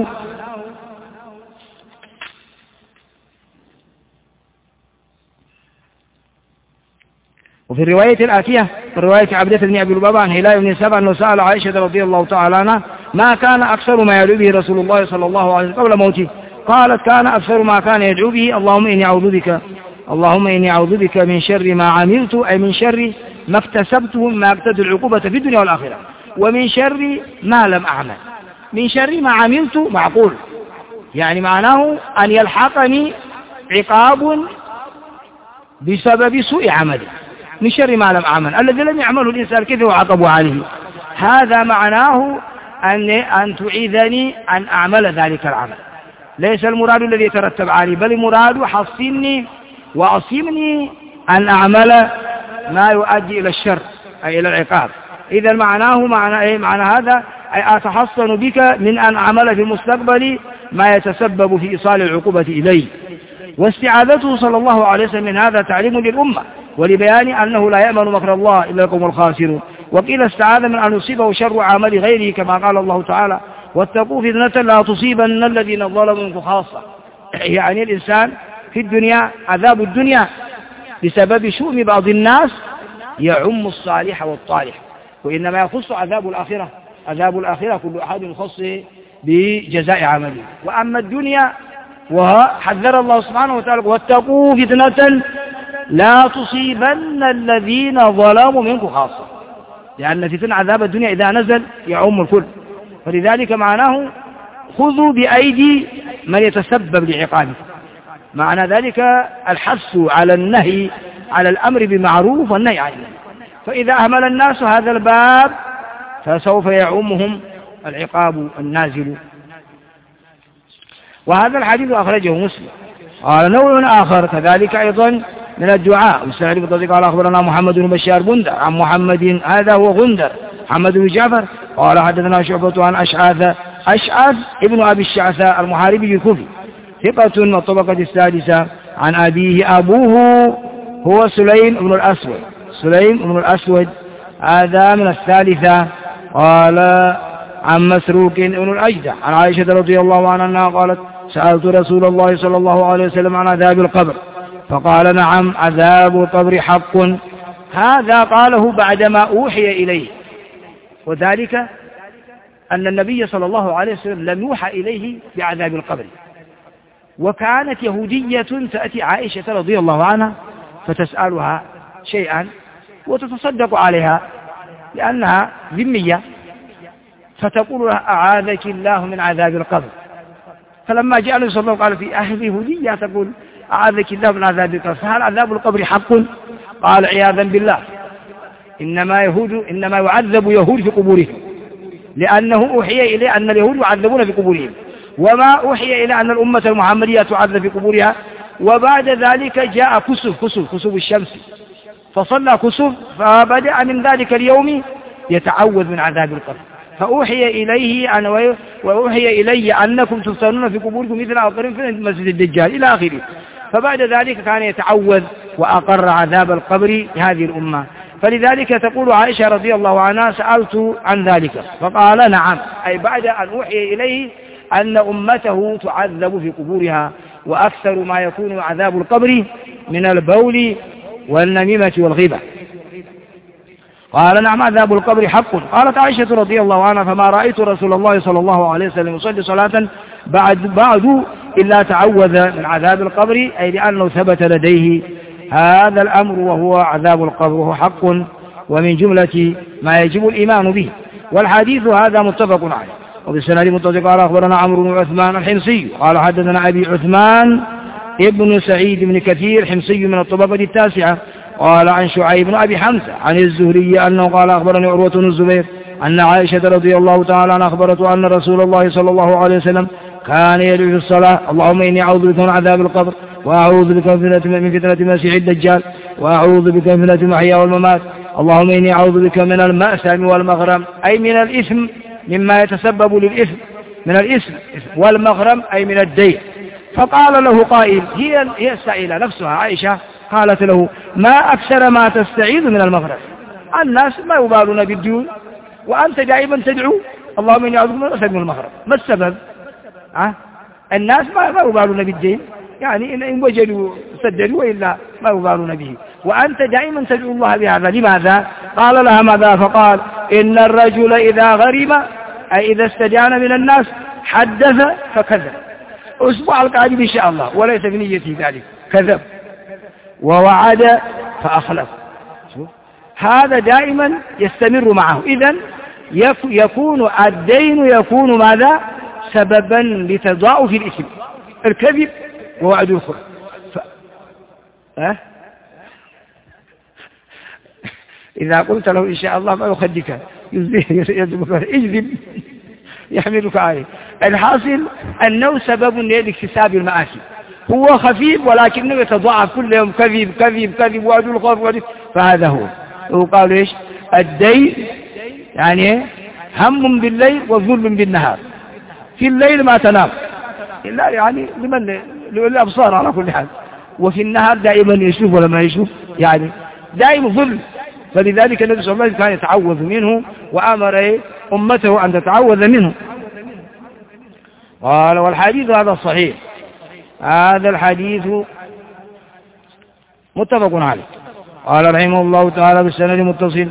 وفي الرواية الآتية في رواية عبدة بن أبي لبابة عن هلال بن سبع أنه سأل عائشة رضي الله تعالى عنها ما كان أكثر ما يدعو به رسول الله صلى الله عليه وسلم قبل موته. قالت كان أكثر ما كان يدعو به اللهم إني أعوذ بك اللهم إني أعوذ بك من شر ما عملت أي من شر ما اكتسبته ما اقتدر العقوبة في الدنيا والآخرة ومن شر ما لم أعمل. من شر ما عملت معقول يعني معناه أن يلحقني عقاب بسبب سوء عملي من شر ما لم أعمل الذي لم يعمله الإنسان كيف يعاقب عليه. هذا معناه أن أن تعيذني أن أعمل ذلك العمل ليس المراد الذي يترتب عليه بل المراد حصني وأصيبني أن أعمل ما يؤدي إلى الشر أي إلى العقاب. إذا معناه معنى, إيه معنى هذا أي أتحصن بك من أن أعمل في المستقبل ما يتسبب في إيصال العقوبة إليه. واستعاذته صلى الله عليه وسلم من هذا تعليم للأمة ولبيان أنه لا يأمن مكر الله إلا القوم الخاسرون. وقيل استعاذ من أن يصيبه شر عمل غيره كما قال الله تعالى واتقوا فتنة لا تصيبن الذين ظلموا منكم خاصة. يعني الإنسان في الدنيا عذاب الدنيا بسبب شؤم بعض الناس يعم الصالح والطالح وإنما يخص عذاب الآخرة. عذاب الآخرة كل أحد يخص بجزاء عمله. وأما الدنيا وحذر الله سبحانه وتعالى واتقوا فتنة لا تصيبن الذين ظلموا منكم خاصة لأن فتنة عذاب الدنيا إذا نزل يعم الكل. فلذلك معناه خذوا بأيدي من يتسبب لعقابه. معنى ذلك الحث على النهي على الأمر بمعروف والنهي عن المنكر. فإذا أهمل الناس هذا الباب فسوف يعمهم العقاب النازل. وهذا الحديث أخرجه مسلم. قال نوع آخر كذلك أيضا من الدعاء مستعد بالضبط قال أخبرنا محمد بن بشار بندر عن محمد هذا هو غندر محمد بن جعفر قال حدثنا شعبة عن أشعاث أشعاث ابن أبي الشعثاء المحاربي الكوفي ثقة من الطبقة السادسة عن أبيه أبوه هو سليم بن الأسود سليم بن الأسود هذا من الثالثة. قال عن مسروق بن الأجدع عن عائشة رضي الله عنها قالت سألت رسول الله صلى الله عليه وسلم عن عذاب القبر فقال نعم عذاب القبر حق هذا قاله بعدما أوحي إليه، وذلك أن النبي صلى الله عليه وسلم لم يوحى إليه بعذاب القبر. وكانت يهودية تأتي عائشة رضي الله عنها فتسألها شيئا وتتصدق عليها لأنها ذمية، فتقول لها أعاذك الله من عذاب القبر. فلما جاء النبي صلى الله عليه وسلم قال في أهل يهودية تقول أعاذك الله من عذاب القبر، فهل عذاب القبر حق؟ قال عياذا بالله، إنما يهود إنما يعذب يهود في قبورهم، لأنه أوحي إليه أن اليهود يعذبون في قبورهم، وما أوحي إلى أن الأمة المحمدية تعذب في قبورها. وبعد ذلك جاء كسف كسف كسف الشمس، فصلى كسف، فبدأ من ذلك اليوم يتعوذ من عذاب القبر، فأوحي إليه أن وأوحي إلي أنكم تفتنون في قبوركم مثل آخرين في مسجد الدجال إلى آخره. فبعد ذلك كان يتعوذ وأقر عذاب القبر لهذه الأمة. فلذلك تقول عائشة رضي الله عنها سألت عن ذلك فقال نعم، أي بعد أن أوحي إليه أن أمته تعذب في قبورها، وأكثر ما يكون عذاب القبر من البول والنميمة والغيبة. قال نعم عذاب القبر حق. قالت عائشة رضي الله عنها فما رأيت رسول الله صلى الله عليه وسلم يصلي صلاة بعد بعد إلا تعوذ من عذاب القبر، أي لأنه ثبت لديه هذا الأمر وهو عذاب القبر، وهو حق ومن جملة ما يجب الإيمان به. والحديث هذا متفق عليه. وبالسند متصل قال أخبرنا عمرو بن عثمان الحمصي قال حدثنا أبي عثمان ابن سعيد بن كثير حمصي من الطبقة التاسعة قال عن شعيب بن أبي حمزة عن الزهري أنه قال أخبرني عروة بن الزبير أن عائشة رضي الله تعالى عنها أخبرته أن رسول الله صلى الله عليه وسلم كان يدعو في الصلاة اللهم إني أعوذ بك من عذاب القبر، وأعوذ بك من فتنة المسيح الدجال، وأعوذ بك من فتنة المحيا والممات، اللهم إني أعوذ بك من المأثم والمغرم، أي من الإثم مما يتسبب للإثم، من الإثم والمغرم أي من الدين. فقال له قائل، هي هي السائلة نفسها عائشة قالت له ما أكثر ما تستعيذ من المغرم، الناس ما يبالون بالديون وأنت دائما تدعو اللهم إني أعوذ بك من الأثم والمغرم، ما السبب؟ أه؟ الناس ما ما يبالون بالدين، يعني إن وجدوا سددوا وإلا ما يبالون به، وأنت دائما تدعو الله بهذا، لماذا؟ قال لها ماذا؟ فقال إن الرجل إذا غرم أي إذا استجان من الناس حدث فكذب، أسبوع القادم إن شاء الله وليس في نيته ذلك، كذب، ووعد فأخلف. هذا دائما يستمر معه. إذن يكون الدين يكون ماذا؟ سببا لتضاعف الإثم، الكذب ووعد الخلف. ف... أه؟ إذا قلت له إن شاء الله ما يخدك يجذب يحملك عليه. الحاصل أنه سبب لاكتساب المآسي، هو خفيف ولكنه يتضاعف كل يوم، كذب كذب كذب وعد الخلف، فهذا هو. وقالوا إيش؟ الدين يعني هم بالليل وظلم بالنهار، في الليل ما تنام إلا يعني لمن للأبصار على كل حال، وفي النهار دائما يشوف ولا ما يشوف، يعني دائما ظلم. فلذلك النبي صلى الله عليه وسلم كان يتعوذ منه وأمر أمته أن تتعوذ منه. قال والحديث هذا صحيح، هذا الحديث متفق عليه. قال رحمه الله تعالى بالسند متصل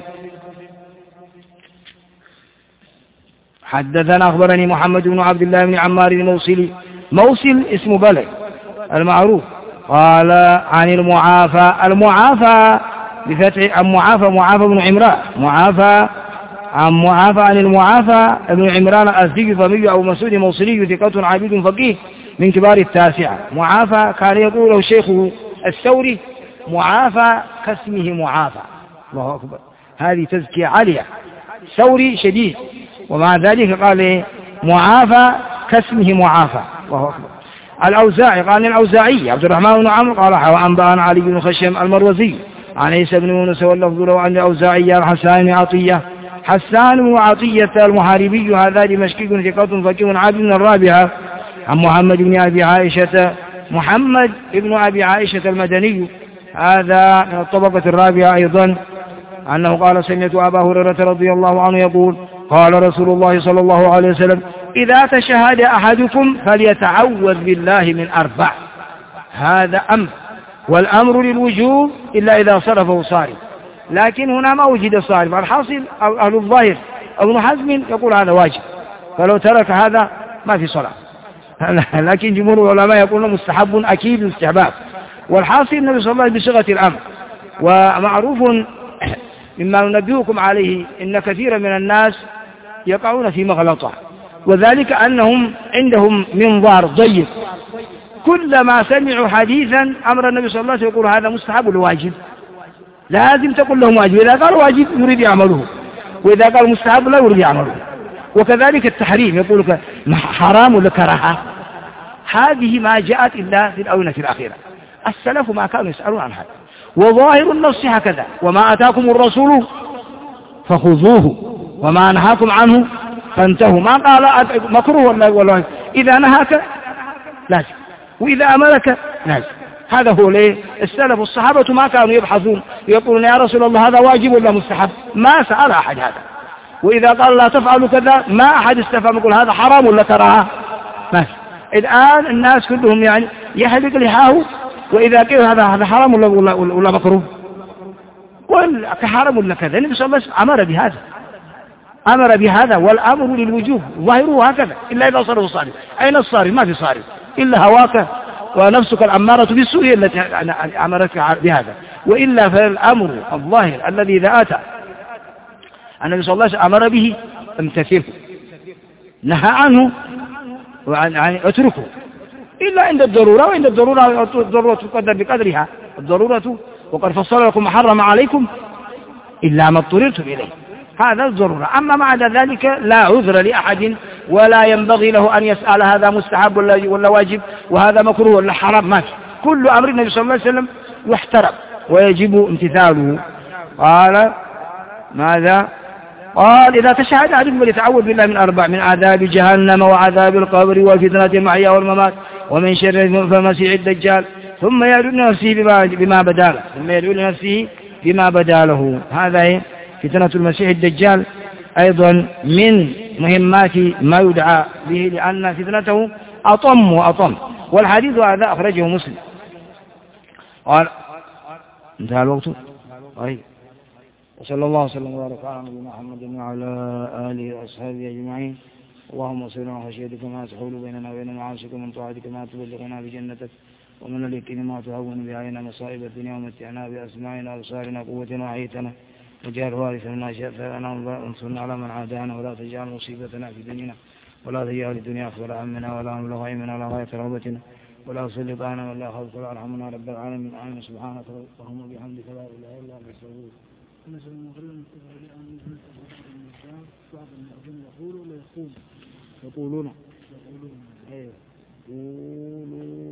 حدثنا أخبرني محمد بن عبد الله بن عمار الموصلي، موصل اسم بلد المعروف. قال عن المعافى، المعافى بفتح عن معافى معافى بن عمران، معافى عن معافى عن المعافى بن عمران الأزدي ضمي أو مسعود موصلي ثقة عابد فقيه من كبار التاسعة. معافى كان يقول له شيخه الثوري معافى كاسمه معافى، الله أكبر، هذه تزكية عالية، ثوري شديد ومع ذلك قال معافى كاسمه معافى، الله أكبر. الأوزاعي قال الأوزاعي عبد الرحمن بن عمرو قال وأنبأنا علي بن خشيم المروزي عن عيسى بن يونس واللفظ له عن الأوزاعي عن حسان بن عطية، حسان بن عطية المحاربي هذا دمشقي ثقة فقيه عابد من الرابعة، عن محمد بن أبي عائشة، محمد بن أبي عائشة المدني هذا من الطبقة الرابعة أيضا، أنه قال سمعت أبا هريرة رضي الله عنه يقول قال رسول الله صلى الله عليه وسلم إذا تشهد أحدكم فليتعوذ بالله من أربع، هذا أمر، والأمر للوجوب إلا إذا صرفه صارف، لكن هنا ما وجد الصارف. الحاصل أهل الظاهر ابن حزم يقول هذا واجب، فلو ترك هذا ما في صلاة. لكن جمهور العلماء يقولون مستحب أكيد استحباب. والحاصل النبي صلى الله عليه وسلم بصيغة الأمر. ومعروف مما ننبهكم عليه إن كثيرا من الناس يقعون في مغلطة، وذلك أنهم عندهم منظار ضيق، كلما سمعوا حديثا أمر النبي صلى الله عليه وسلم يقول هذا مستحب الواجب، لازم تقول لهم واجب، إذا قال واجب يريد يعمله، وإذا قال مستحب لا يريد يعمله. وكذلك التحريم يقول لك حرام ولا كراهة، هذه ما جاءت إلا في الآونة الأخيرة. السلف ما كانوا يسألون عن هذا، وظاهر النص هكذا: وما أتاكم الرسول فخذوه وما نهاكم عنه فانتهوا. ما قال مكروه ولا والله، إذا نهاك لازم، وإذا أمرك لازم. هذا هو ليه السلف. الصحابة ما كانوا يبحثون يقولون يا رسول الله هذا واجب ولا مستحب، ما سأل أحد هذا. وإذا قال لا تفعلوا كذا ما أحد استفهم يقول هذا حرام ولا كراهة. ماشي. الآن الناس كلهم يعني يحلق لحاه، وإذا قيل هذا هذا حرام ولا ولا, ولا مكروه ولا كحرام ولا كذا، النبي صلى الله عليه وسلم أمر بهذا، أمر بهذا، والأمر للوجوب ظاهره هكذا، إلا إذا صرف الصارف. أين الصارف؟ ما في صارف إلا هواك ونفسك الأمارة بالسوء التي أمرتك بهذا، وإلا فالأمر الظاهر الذي إذا أتى النبي صلى الله عليه وسلم أمر به امتثله، نهى عنه يعني اتركه، إلا عند الضرورة، وعند الضرورة الضرورة تقدر بقدرها الضرورة، وقد فصل لكم حرم عليكم إلا ما اضطررتم إليه، هذا الضرورة. أما بعد ذلك لا عذر لأحد، ولا ينبغي له أن يسأل هذا مستحب ولا ولا واجب وهذا مكروه ولا حرام، ما في. كل أمر النبي صلى الله عليه وسلم يحترم ويجب امتثاله. قال ماذا؟ قال إذا تشهد أحدكم فليتعوذ بالله من أربع: من عذاب جهنم وعذاب القبر وفتنة المحيا والممات ومن شر المسيح الدجال. ثم يدعو لنفسه بما, بما بدا له ثم يدعو لنفسه بما بدا له. هذا فتنة المسيح الدجال أيضا من مهمات ما يدعى به، لأن فتنته أطم وأطم. والحديث هذا أخرجه مسلم. قال انتهى الوقت. طيب، وصلى الله وسلم وبارك على نبينا محمد وعلى آله وأصحابه أجمعين. اللهم صل على خشيتك ما تحول بيننا وبين معاصيك، ومن طاعتك ما تبلغنا بجنتك، ومن اليقين ما تهون بعيننا مصائب الدنيا، ومتعنا بأسماعنا وأبصارنا قوتنا وحيتنا، وجعل وارثا منا شأفنا، وانصرنا على من عادانا، ولا تجعل مصيبتنا في ديننا، ولا تجعل الدنيا أكبر همنا ولا مبلغ علمنا ولا غاية رغبتنا، ولا تسلط علينا ولا خوف ولا ارحمنا رب العالمين. آمين. سبحانك اللهم وبحمدك لا إله إلا أنت أستغفرك. مثلا المغرب بعض المؤذن يقول ولا يقول؟ يقولون يقولون أيوه يقولون